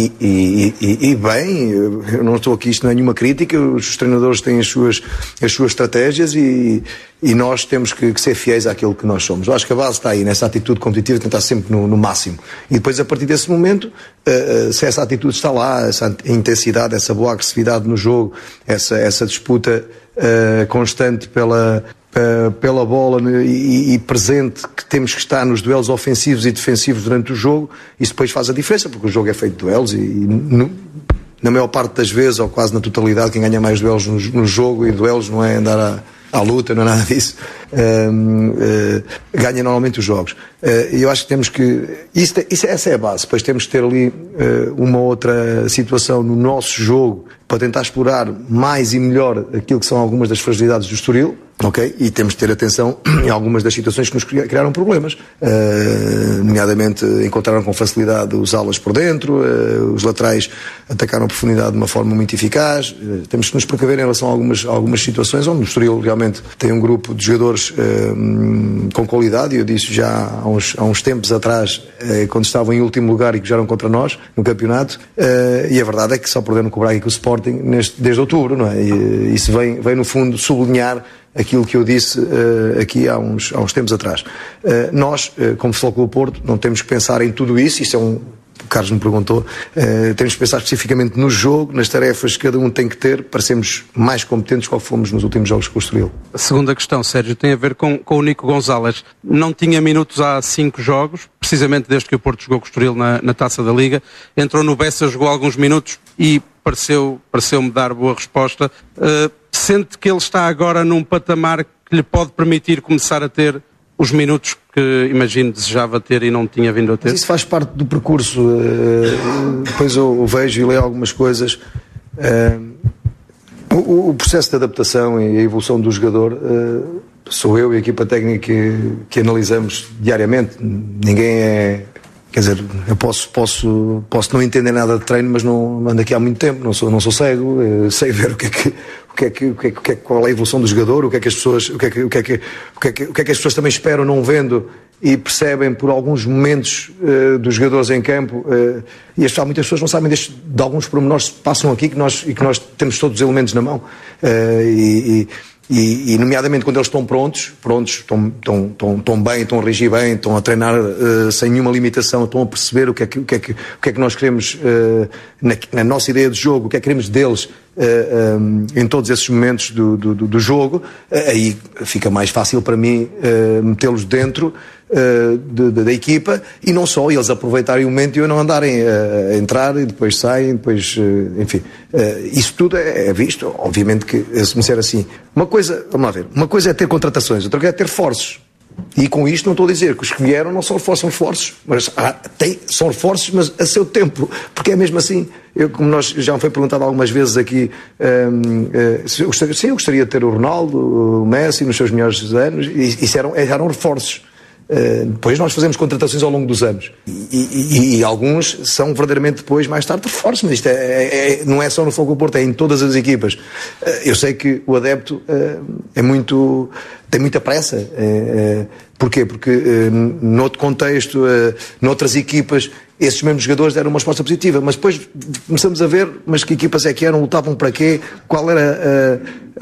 E bem, eu não estou aqui, isto não é nenhuma crítica, os treinadores têm as suas estratégias e nós temos que ser fiéis àquilo que nós somos. Eu acho que a base está aí, nessa atitude competitiva, tentar sempre no máximo. E depois, a partir desse momento, se essa atitude está lá, essa intensidade, essa boa agressividade no jogo, essa disputa constante pela bola e presente, que temos que estar nos duelos ofensivos e defensivos durante o jogo, isso depois faz a diferença, porque o jogo é feito de duelos e na maior parte das vezes, ou quase na totalidade, quem ganha mais duelos no jogo, e duelos não é andar à luta, não é nada disso, ganha normalmente os jogos. E eu acho que temos que... essa é a base. Depois temos que ter ali uma outra situação no nosso jogo para tentar explorar mais e melhor aquilo que são algumas das fragilidades do Estoril, Ok? E temos de ter atenção em algumas das situações que nos criaram problemas. Nomeadamente, encontraram com facilidade os alas por dentro, os laterais atacaram a profundidade de uma forma muito eficaz. Temos que nos precaver em relação a algumas situações onde o Estoril realmente tem um grupo de jogadores com qualidade. Eu disse já há uns tempos atrás, quando estavam em último lugar e que jogaram contra nós no campeonato, e a verdade é que só perderam com o Braga e com o Sporting desde outubro, não é? E isso vem no fundo sublinhar aquilo que eu disse aqui há uns tempos atrás. Nós, como Futebol Clube do Porto, não temos que pensar em tudo isso. Isso é o Carlos me perguntou, temos que pensar especificamente no jogo, nas tarefas que cada um tem que ter para sermos mais competentes do que fomos nos últimos jogos com o Estoril. A segunda questão, Sérgio, tem a ver com o Nico Gonzalez. Não tinha minutos há 5 jogos, precisamente desde que o Porto jogou com o Estoril na Taça da Liga. Entrou no Bessa, jogou alguns minutos e pareceu-me dar boa resposta. Sente que ele está agora num patamar que lhe pode permitir começar a ter os minutos que imagino desejava ter e não tinha vindo a ter? Mas isso faz parte do percurso. Depois eu vejo e leio algumas coisas. O processo de adaptação e a evolução do jogador sou eu e a equipa técnica que analisamos diariamente. Ninguém é... Quer dizer, eu posso não entender nada de treino, mas não ando aqui há muito tempo, não sou cego, sei ver qual é a evolução do jogador, o que é que as pessoas também esperam não vendo e percebem por alguns momentos dos jogadores em campo, e muitas pessoas não sabem de alguns pormenores que passam aqui que nós temos todos os elementos na mão, e nomeadamente quando eles estão prontos, estão bem, estão a reagir bem, estão a treinar sem nenhuma limitação, estão a perceber o que é que nós queremos na nossa ideia de jogo, o que é que queremos deles em todos esses momentos do jogo, aí fica mais fácil para mim metê-los dentro da equipa, e não só eles aproveitarem o momento e eu não andarem a entrar e depois saem, depois, enfim, isso tudo é visto. Obviamente que, se me disser assim, vamos lá ver, uma coisa é ter contratações, outra coisa é ter reforços. E com isto não estou a dizer que os que vieram não são reforços, mas são reforços, mas a seu tempo, porque é mesmo assim. Como já me foi perguntado algumas vezes aqui, eu gostaria de ter o Ronaldo, o Messi nos seus melhores anos, e isso eram reforços. Depois nós fazemos contratações ao longo dos anos e alguns são verdadeiramente depois, mais tarde, reforços, mas isto não é só no Fogo do Porto, é em todas as equipas. Eu sei que o adepto tem muita pressa. Porquê? Porque noutro contexto, noutras equipas, esses mesmos jogadores deram uma resposta positiva, mas depois começamos a ver, mas que equipas é que eram, lutavam para quê, qual era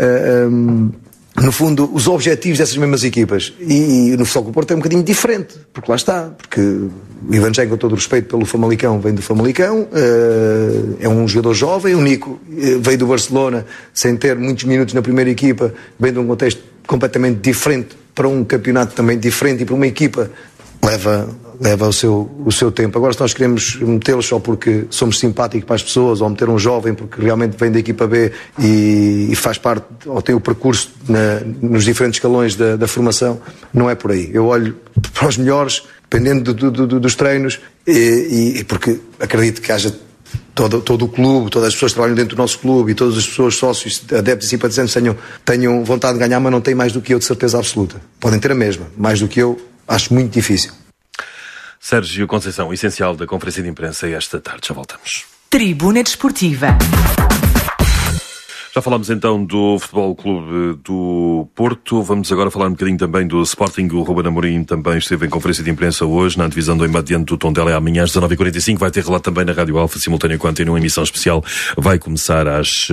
no fundo, os objetivos dessas mesmas equipas. E no Futebol Clube do Porto é um bocadinho diferente, porque lá está, porque o Ivan Jeng, com todo o respeito pelo Famalicão, vem do Famalicão, é um jogador jovem, o Nico veio do Barcelona, sem ter muitos minutos na primeira equipa, vem de um contexto completamente diferente, para um campeonato também diferente, e para uma equipa leva o seu tempo. Agora, se nós queremos metê-los só porque somos simpáticos para as pessoas, ou meter um jovem porque realmente vem da equipa B e faz parte, ou tem o percurso nos diferentes escalões da formação, não é por aí. Eu olho para os melhores, dependendo dos treinos, e porque acredito que haja todo o clube, todas as pessoas que trabalham dentro do nosso clube e todas as pessoas, sócios, adeptos e simpatizantes tenham vontade de ganhar, mas não têm mais do que eu, de certeza absoluta. Podem ter a mesma, mais do que eu, acho muito difícil. Sérgio Conceição, o essencial da conferência de imprensa esta tarde. Já voltamos. Tribuna Desportiva. Já falámos então do Futebol Clube do Porto. Vamos agora falar um bocadinho também do Sporting. O Ruben Amorim também esteve em conferência de imprensa hoje na divisão do embate diante do Tondela. Amanhã às 19h45 vai ter relato também na Rádio Alfa, simultâneo com a Antena, uma emissão especial. Vai começar às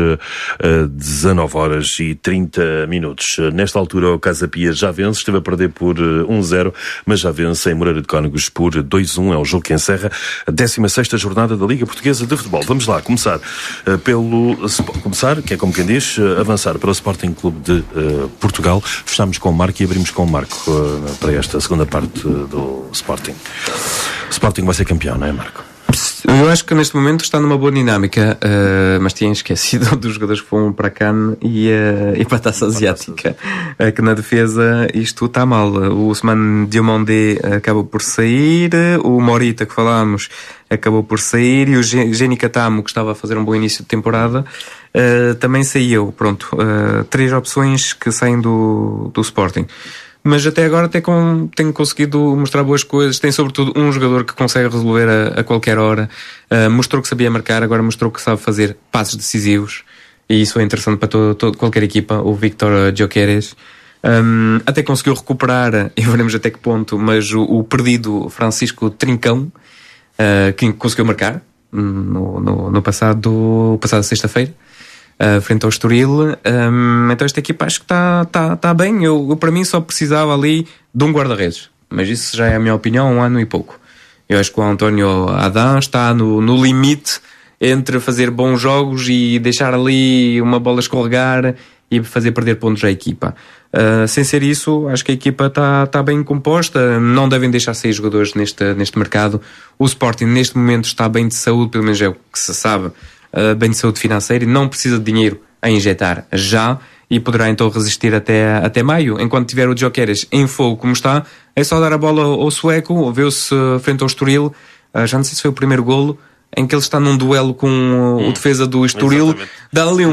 19h30. Nesta altura o Casa Pia já vence, esteve a perder por 1-0, mas já vence em Moreira de Cónegos por 2-1. É o jogo que encerra a 16ª jornada da Liga Portuguesa de Futebol. Vamos lá, começar que é como quem diz, avançar para o Sporting Clube de Portugal. Fechamos com o Marco e abrimos com o Marco para esta segunda parte do Sporting. O Sporting vai ser campeão, não é, Marco? Eu acho que neste momento está numa boa dinâmica, mas tinha esquecido dos jogadores que foram para Cannes e para a Taça Asiática, que na defesa isto está mal. O Ousmane Diomandé acabou por sair, o Morita que falámos acabou por sair e o Geni Katamo, que estava a fazer um bom início de temporada, também saiu. Pronto, 3 opções que saem do Sporting. Mas até agora tem conseguido mostrar boas coisas. Tem sobretudo um jogador que consegue resolver a qualquer hora. Mostrou que sabia marcar, agora mostrou que sabe fazer passos decisivos. E isso é interessante para qualquer equipa. O Victor Gyökeres até conseguiu recuperar, e veremos até que ponto, mas o perdido Francisco Trincão, que conseguiu marcar no passado sexta-feira. Frente ao Estoril. Então esta equipa acho que está bem. Eu para mim só precisava ali de um guarda-redes, mas isso já é a minha opinião, 1 ano e pouco. Eu acho que o António Adán está no limite entre fazer bons jogos e deixar ali uma bola escorregar e fazer perder pontos à equipa. Sem ser isso, acho que a equipa está bem composta. Não devem deixar sair jogadores neste mercado. O Sporting neste momento está bem de saúde, pelo menos é o que se sabe, bem de saúde financeira, e não precisa de dinheiro a injetar já, e poderá então resistir até maio. Enquanto tiver o Gyökeres em fogo como está, é só dar a bola ao sueco. Viu-se frente ao Estoril, já não sei se foi o primeiro golo, em que ele está num duelo com o defesa do Estoril. Exatamente. Dá ali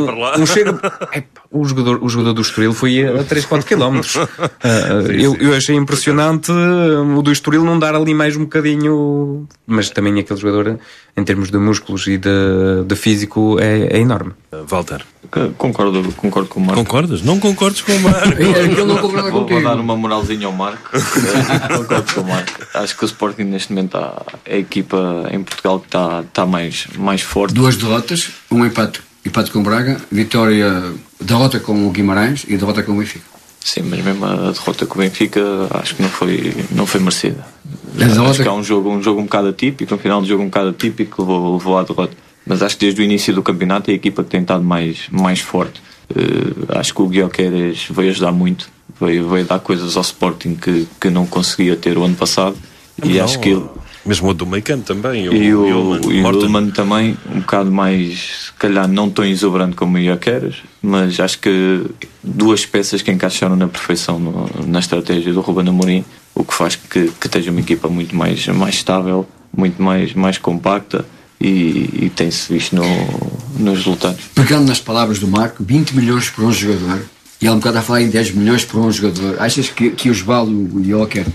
o jogador do Estoril foi a 3-4 km. Eu achei impressionante o do Estoril não dar ali mais um bocadinho, mas também aquele jogador, em termos de músculos e de físico, é enorme. Walter. Concordo com o Marco. Concordas? Não concordes com o Marco? Vou dar uma moralzinha ao Marco. Concordo com o Marco. Acho que o Sporting neste momento é a equipa em Portugal que está mais forte. 2 derrotas, um empate com o Braga, derrota com o Guimarães e derrota com o Benfica. Sim, mas mesmo a derrota com o Benfica acho que não foi merecida. Acho que há um jogo um bocado atípico, um final de jogo um bocado atípico que levou à derrota. Mas acho que desde o início do campeonato é a equipa que tem estado mais forte. Acho que o Gyökeres veio ajudar muito, veio dar coisas ao Sporting que não conseguia ter o ano passado. E acho que ele... Mesmo o do meio-campo também. E o Ullmann também, um bocado mais, se calhar não tão exuberante como o Gyökeres, mas acho que 2 peças que encaixaram na perfeição na estratégia do Ruben Amorim, o que faz que esteja uma equipa muito mais estável, muito mais compacta, e tem-se visto nos resultados. Pegando nas palavras do Marco, 20 milhões por um jogador, e há um bocado a falar em 10 milhões por um jogador. Achas que os vale o Gyökeres?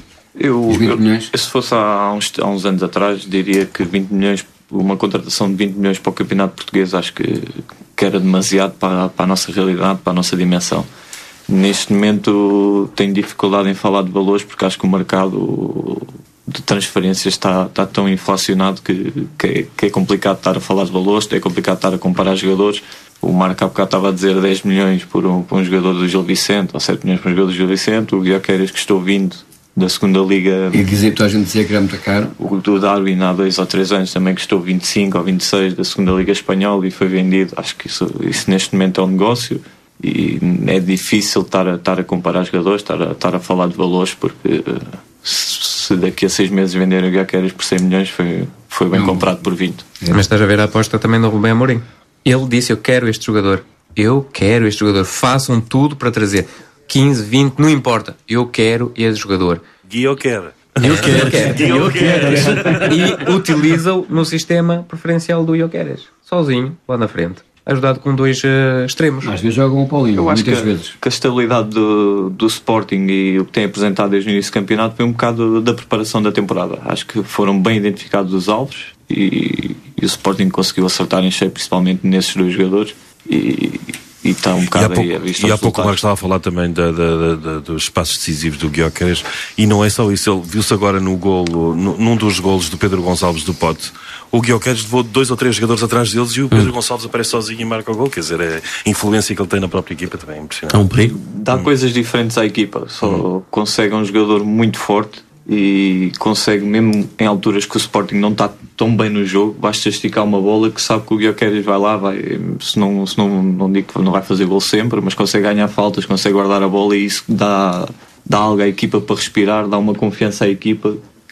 Se fosse há uns anos atrás, diria que 20 milhões, uma contratação de 20 milhões para o campeonato português, acho que era demasiado para a nossa realidade, para a nossa dimensão. Neste momento tenho dificuldade em falar de valores, porque acho que o mercado de transferências está tão inflacionado que é complicado estar a falar de valores, é complicado estar a comparar jogadores. O Marco há bocado estava a dizer 10 milhões por um jogador do Gil Vicente, ou 7 milhões por um jogador do Gil Vicente. O Gyökeres, que estou vindo da segunda liga, e a gente dizia que era muito caro. O do Darwin há 2 ou 3 anos também custou 25 ou 26 da segunda liga espanhola e foi vendido. Acho que isso neste momento é um negócio e é difícil estar a comparar jogadores, estar a falar de valores, porque se daqui a 6 meses venderem o Gyökeres por 100 milhões foi bem comprado por 20. Mas estás a ver a aposta também do Ruben Amorim. Ele disse: eu quero este jogador, façam tudo para trazer 15, 20, não importa, eu quero esse jogador. Gyökeres. E utiliza-o no sistema preferencial do Gyökeres, sozinho, lá na frente, ajudado com 2 extremos. Às vezes jogam o Paulinho, eu acho muitas vezes. Que a estabilidade do Sporting e o que tem apresentado desde o início do campeonato foi um bocado da preparação da temporada. Acho que foram bem identificados os alvos e o Sporting conseguiu acertar em cheio, principalmente nesses 2 jogadores, e está um bocado aí a vista. E há pouco o Marcos estava a falar também dos espaços decisivos do Gyökeres, e não é só isso. Ele viu-se agora num dos golos do Pedro Gonçalves do Pote. O Gyökeres levou 2 ou 3 jogadores atrás deles e o Pedro Gonçalves aparece sozinho e marca o gol. Quer dizer, a influência que ele tem na própria equipa também é impressionante. É um perigo. Dá coisas diferentes à equipa. Só consegue um jogador muito forte e consegue, mesmo em alturas que o Sporting não está tão bem no jogo, basta esticar uma bola que sabe que o Gyökeres vai lá, se não digo que não vai fazer gol sempre, mas consegue ganhar faltas, consegue guardar a bola, e isso dá algo à equipa para respirar, dá uma confiança à equipa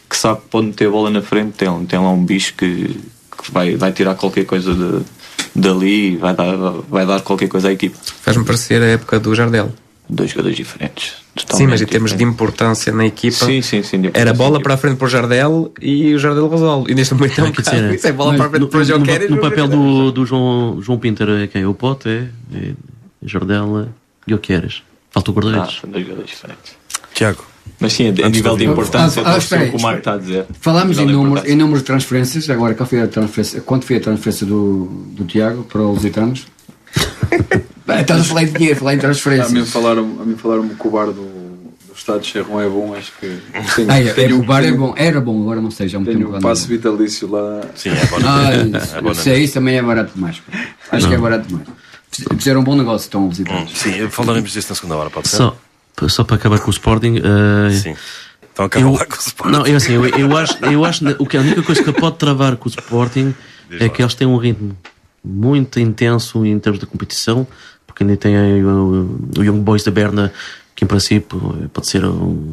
que sabe que pode meter a bola na frente, tem lá um bicho que vai tirar qualquer coisa dali e vai dar qualquer coisa à equipa. Faz-me parecer a época do Jardel. 2 jogadores diferentes. Sim, mas em termos de importância na equipa, sim, era bola para a frente para o Jardel e o Jardel resolve. E neste momento isso é bola para a frente para o Joqueres. No papel do João Pinter é quem? O Pote, é Jardel e Joqueres. Falta o guarda-redes. São 2 jogadores diferentes. Tiago. Mas sim, a nível de importância, o que o Marco está a dizer. Falámos em número de transferências. Agora, quanto foi a transferência do Tiago para os Lusitanos? Estás a falar em dinheiro, falar em transferências. A mim falaram-me que o bar do Estado de Cherron é bom, acho que... O bar é bom, era bom, agora não sei, já me tenho um passo vitalício lá. Sim, é bom. Isso também é barato demais. Acho que é barato demais. Fizeram um bom negócio, estão Lusitanos. Sim, falaremos disso na segunda hora, pode ser? Só para acabar com o Sporting. Sim. Então acaba lá com o Sporting. Não, eu acho que a única coisa que pode travar com o Sporting é que eles têm um ritmo muito intenso em termos de competição, porque ainda tem o Young Boys da Berna, que em princípio pode ser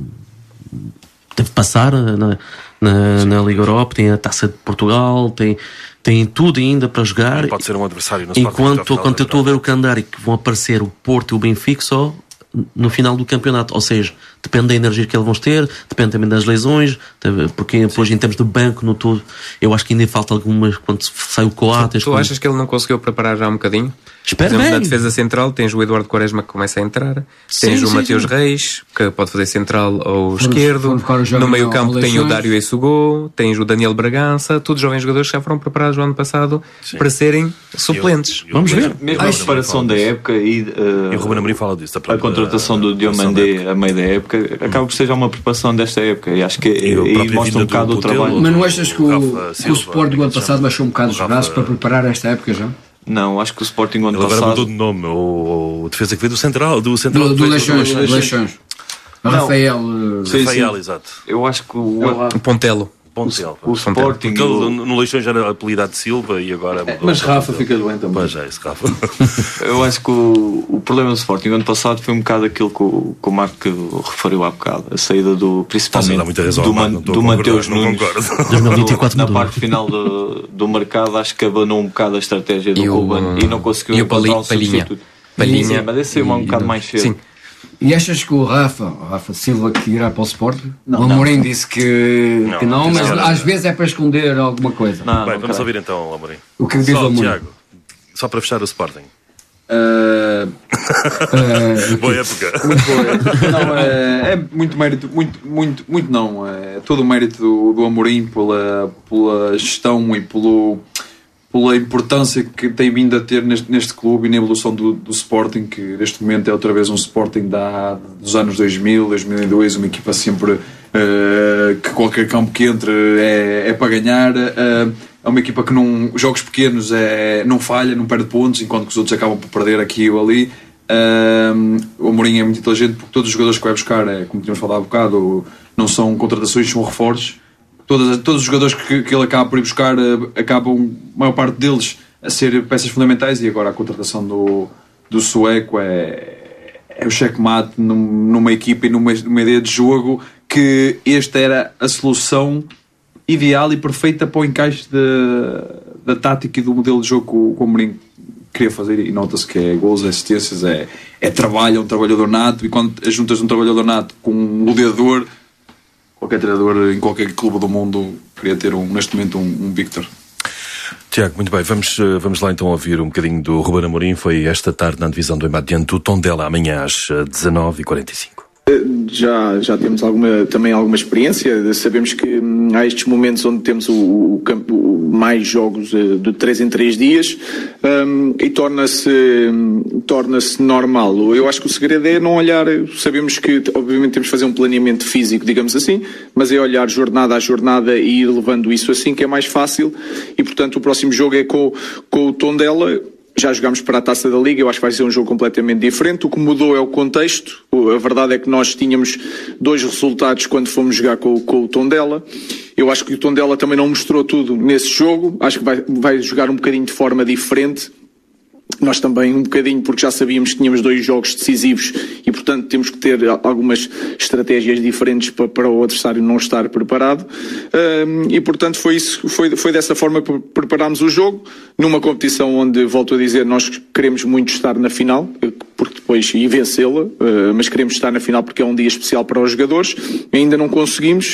deve passar na Liga Europa, tem a Taça de Portugal, tem tudo ainda para jogar. Pode ser um adversário no Enquanto eu estou a ver o calendário que vão aparecer o Porto e o Benfica só no final do campeonato, ou seja, depende da energia que eles vão ter, depende também das lesões, porque depois em termos de banco no todo, eu acho que ainda falta algumas quando sai o Coates. Tu achas que ele não conseguiu preparar já um bocadinho? Espero bem. Na defesa central tens o Eduardo Quaresma que começa a entrar, tens o Mateus Reis que pode fazer central ou esquerdo, no meio campo tem o Dário Essugô, tens o Daniel Bragança, todos jovens jogadores que já foram preparados no ano passado para serem suplentes. Vamos ver. Mesmo a preparação da época e o Ruben Amorim fala disso, a contratação do Diomandé a meio da época acaba por ser já uma preparação desta época e acho que aí mostra um bocado o trabalho. Mas não achas que o Sport do ano passado baixou um bocado os braços para preparar esta época já? Não, acho que o Sporting ano passado... Agora mudou de nome, o defesa que veio do Central. Do Leixões. Rafael, exato. Eu acho que o Pontelo. O Sporting... Porque no Leixões já era apelidado de Silva e agora mudou. Mas Rafa fica bem também. Mas é esse Rafa. Eu acho que o problema do Sporting ano passado foi um bocado aquilo que o Marco referiu há bocado. A saída principalmente do Mateus Nunes. 2024 na parte final do mercado, acho que abanou um bocado a estratégia do Ruben e não conseguiu encontrar um substituto. Palhinha. Mas esse é um bocado mais cedo. Sim. E achas que o Rafa Silva que irá para o Sporting? O Amorim disse que não, mas às vezes é para esconder alguma coisa. Bem, vamos ouvir então o Amorim. O que diz o Amorim? Tiago, só para fechar o Sporting. Boa época. Muito boa. Não, é muito mérito, muito não. É todo o mérito do Amorim pela gestão e pela importância que tem vindo a ter neste clube e na evolução do Sporting, que neste momento é outra vez um Sporting dos anos 2000, 2002, uma equipa sempre que qualquer campo que entre é para ganhar. É uma equipa que jogos pequenos não falha, não perde pontos, enquanto que os outros acabam por perder aqui ou ali. O Amorim é muito inteligente porque todos os jogadores que vai buscar, como tínhamos falado há bocado, não são contratações, são reforços. Todos os jogadores que ele acaba por ir buscar acabam, a maior parte deles, a ser peças fundamentais, e agora a contratação do sueco é o checkmate numa equipa e numa ideia de jogo que esta era a solução ideal e perfeita para o encaixe da tática e do modelo de jogo que o Amorim queria fazer, e nota-se que é gols, assistências, é trabalho, um trabalhador nato, e quando juntas um trabalhador nato com um goleador, qualquer treinador em qualquer clube do mundo queria ter neste momento um Victor. Tiago, muito bem, vamos lá então ouvir um bocadinho do Ruben Amorim. Foi esta tarde na divisão do embate diante do Tondela, amanhã às 19h45. Já temos também alguma experiência. Sabemos que há estes momentos onde temos o campo, mais jogos de 3 em 3 dias, e torna-se normal. Eu acho que o segredo é não olhar. Sabemos que obviamente temos que fazer um planeamento físico, digamos assim, mas é olhar jornada a jornada e ir levando isso assim, que é mais fácil. E portanto o próximo jogo é com o Tondela. Já jogámos para a Taça da Liga, eu acho que vai ser um jogo completamente diferente. O que mudou é o contexto. A verdade é que nós tínhamos 2 resultados quando fomos jogar com o Tondela. Eu acho que o Tondela também não mostrou tudo nesse jogo. Acho que vai jogar um bocadinho de forma diferente. Nós também um bocadinho, porque já sabíamos que tínhamos 2 jogos decisivos e, portanto, temos que ter algumas estratégias diferentes para o adversário não estar preparado. E, portanto, foi dessa forma que preparámos o jogo, numa competição onde, volto a dizer, nós queremos muito estar na final, porque depois e vencê-la, mas queremos estar na final porque é um dia especial para os jogadores. Ainda não conseguimos,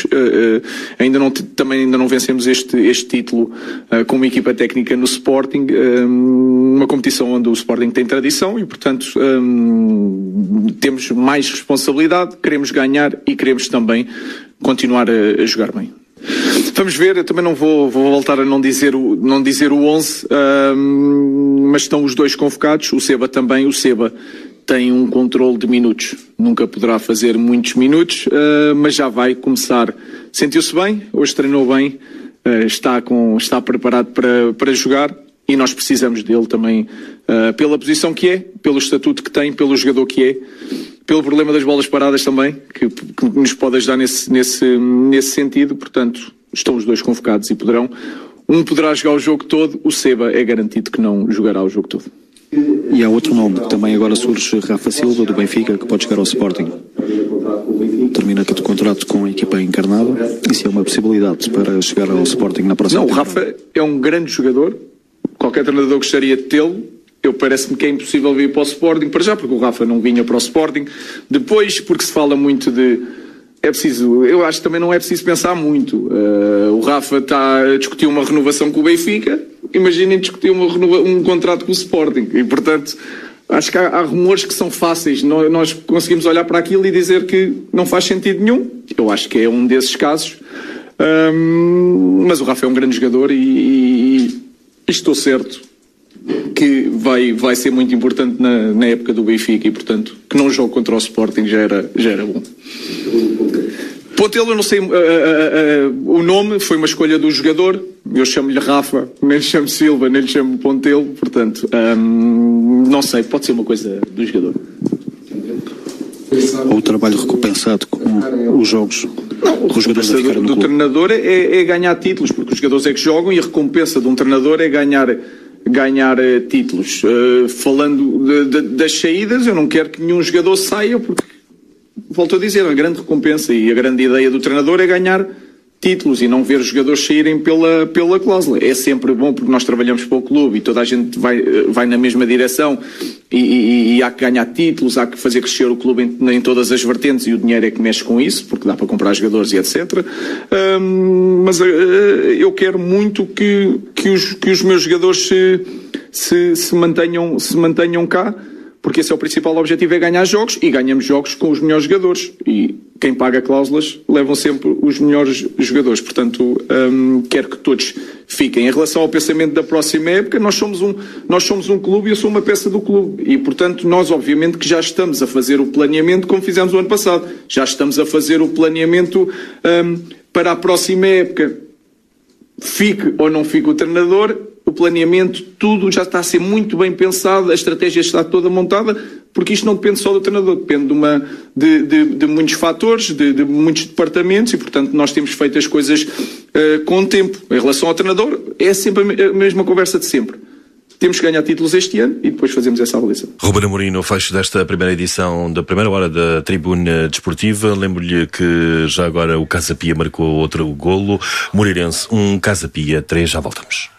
também ainda não vencemos este título com uma equipa técnica no Sporting, uma competição onde o Sporting tem tradição e, portanto, temos mais responsabilidade, queremos ganhar e queremos também continuar a jogar bem. Vamos ver, eu também não vou voltar a não dizer o 11, mas estão os 2 convocados, o Seba também. O Seba tem um controle de minutos, nunca poderá fazer muitos minutos, mas já vai começar. Sentiu-se bem, hoje treinou bem, está preparado para jogar. E nós precisamos dele também, pela posição que é, pelo estatuto que tem, pelo jogador que é, pelo problema das bolas paradas também, que nos pode ajudar nesse sentido. Portanto, estão os 2 convocados e poderão. Um poderá jogar o jogo todo, o Seba é garantido que não jogará o jogo todo. E há outro nome que também agora surge, Rafa Silva, do Benfica, que pode chegar ao Sporting. Termina o contrato com a equipa encarnada. Isso é uma possibilidade para chegar ao Sporting na próxima temporada? Não, o Rafa é um grande jogador. Qualquer treinador gostaria de tê-lo. Parece-me que é impossível vir para o Sporting, para já, porque o Rafa não vinha para o Sporting. Depois, porque se fala muito de... eu acho que também não é preciso pensar muito. O Rafa está a discutir uma renovação com o Benfica. Imaginem discutir um contrato com o Sporting. E, portanto, acho que há rumores que são fáceis. Nós conseguimos olhar para aquilo e dizer que não faz sentido nenhum. Eu acho que é um desses casos. Mas o Rafa é um grande jogador e estou certo que vai ser muito importante na época do Benfica e, portanto, que não jogue contra o Sporting já era bom. Pontelo, eu não sei o nome, foi uma escolha do jogador. Eu chamo-lhe Rafa, nem lhe chamo Silva, nem lhe chamo Pontelo, portanto, não sei, pode ser uma coisa do jogador. Ou o trabalho recompensado com os jogos? Não, o recompensa do treinador é ganhar títulos, porque os jogadores é que jogam e a recompensa de um treinador é ganhar títulos. Falando das saídas, eu não quero que nenhum jogador saia, porque, volto a dizer, a grande recompensa e a grande ideia do treinador é ganhar títulos e não ver os jogadores saírem pela cláusula. É sempre bom porque nós trabalhamos para o clube e toda a gente vai na mesma direção e há que ganhar títulos, há que fazer crescer o clube em todas as vertentes e o dinheiro é que mexe com isso, porque dá para comprar jogadores e etc. Mas eu quero muito que os meus jogadores se mantenham cá, porque esse é o principal objetivo, é ganhar jogos, e ganhamos jogos com os melhores jogadores, e quem paga cláusulas levam sempre os melhores jogadores. Portanto, quero que todos fiquem. Em relação ao pensamento da próxima época, nós somos um clube e eu sou uma peça do clube, e portanto nós obviamente que já estamos a fazer o planeamento como fizemos o ano passado, já estamos a fazer o planeamento para a próxima época. Fique ou não fique o treinador, o planeamento, tudo já está a ser muito bem pensado, a estratégia está toda montada, porque isto não depende só do treinador, depende de muitos fatores, de muitos departamentos, e portanto nós temos feito as coisas com o tempo. Em relação ao treinador, é sempre a mesma conversa de sempre. Temos que ganhar títulos este ano e depois fazemos essa avaliação. Ruben Amorim, no fecho desta primeira edição da primeira hora da Tribuna Desportiva, lembro-lhe que já agora o Casa Pia marcou outro golo. Moreirense 1, Casa Pia 3, já voltamos.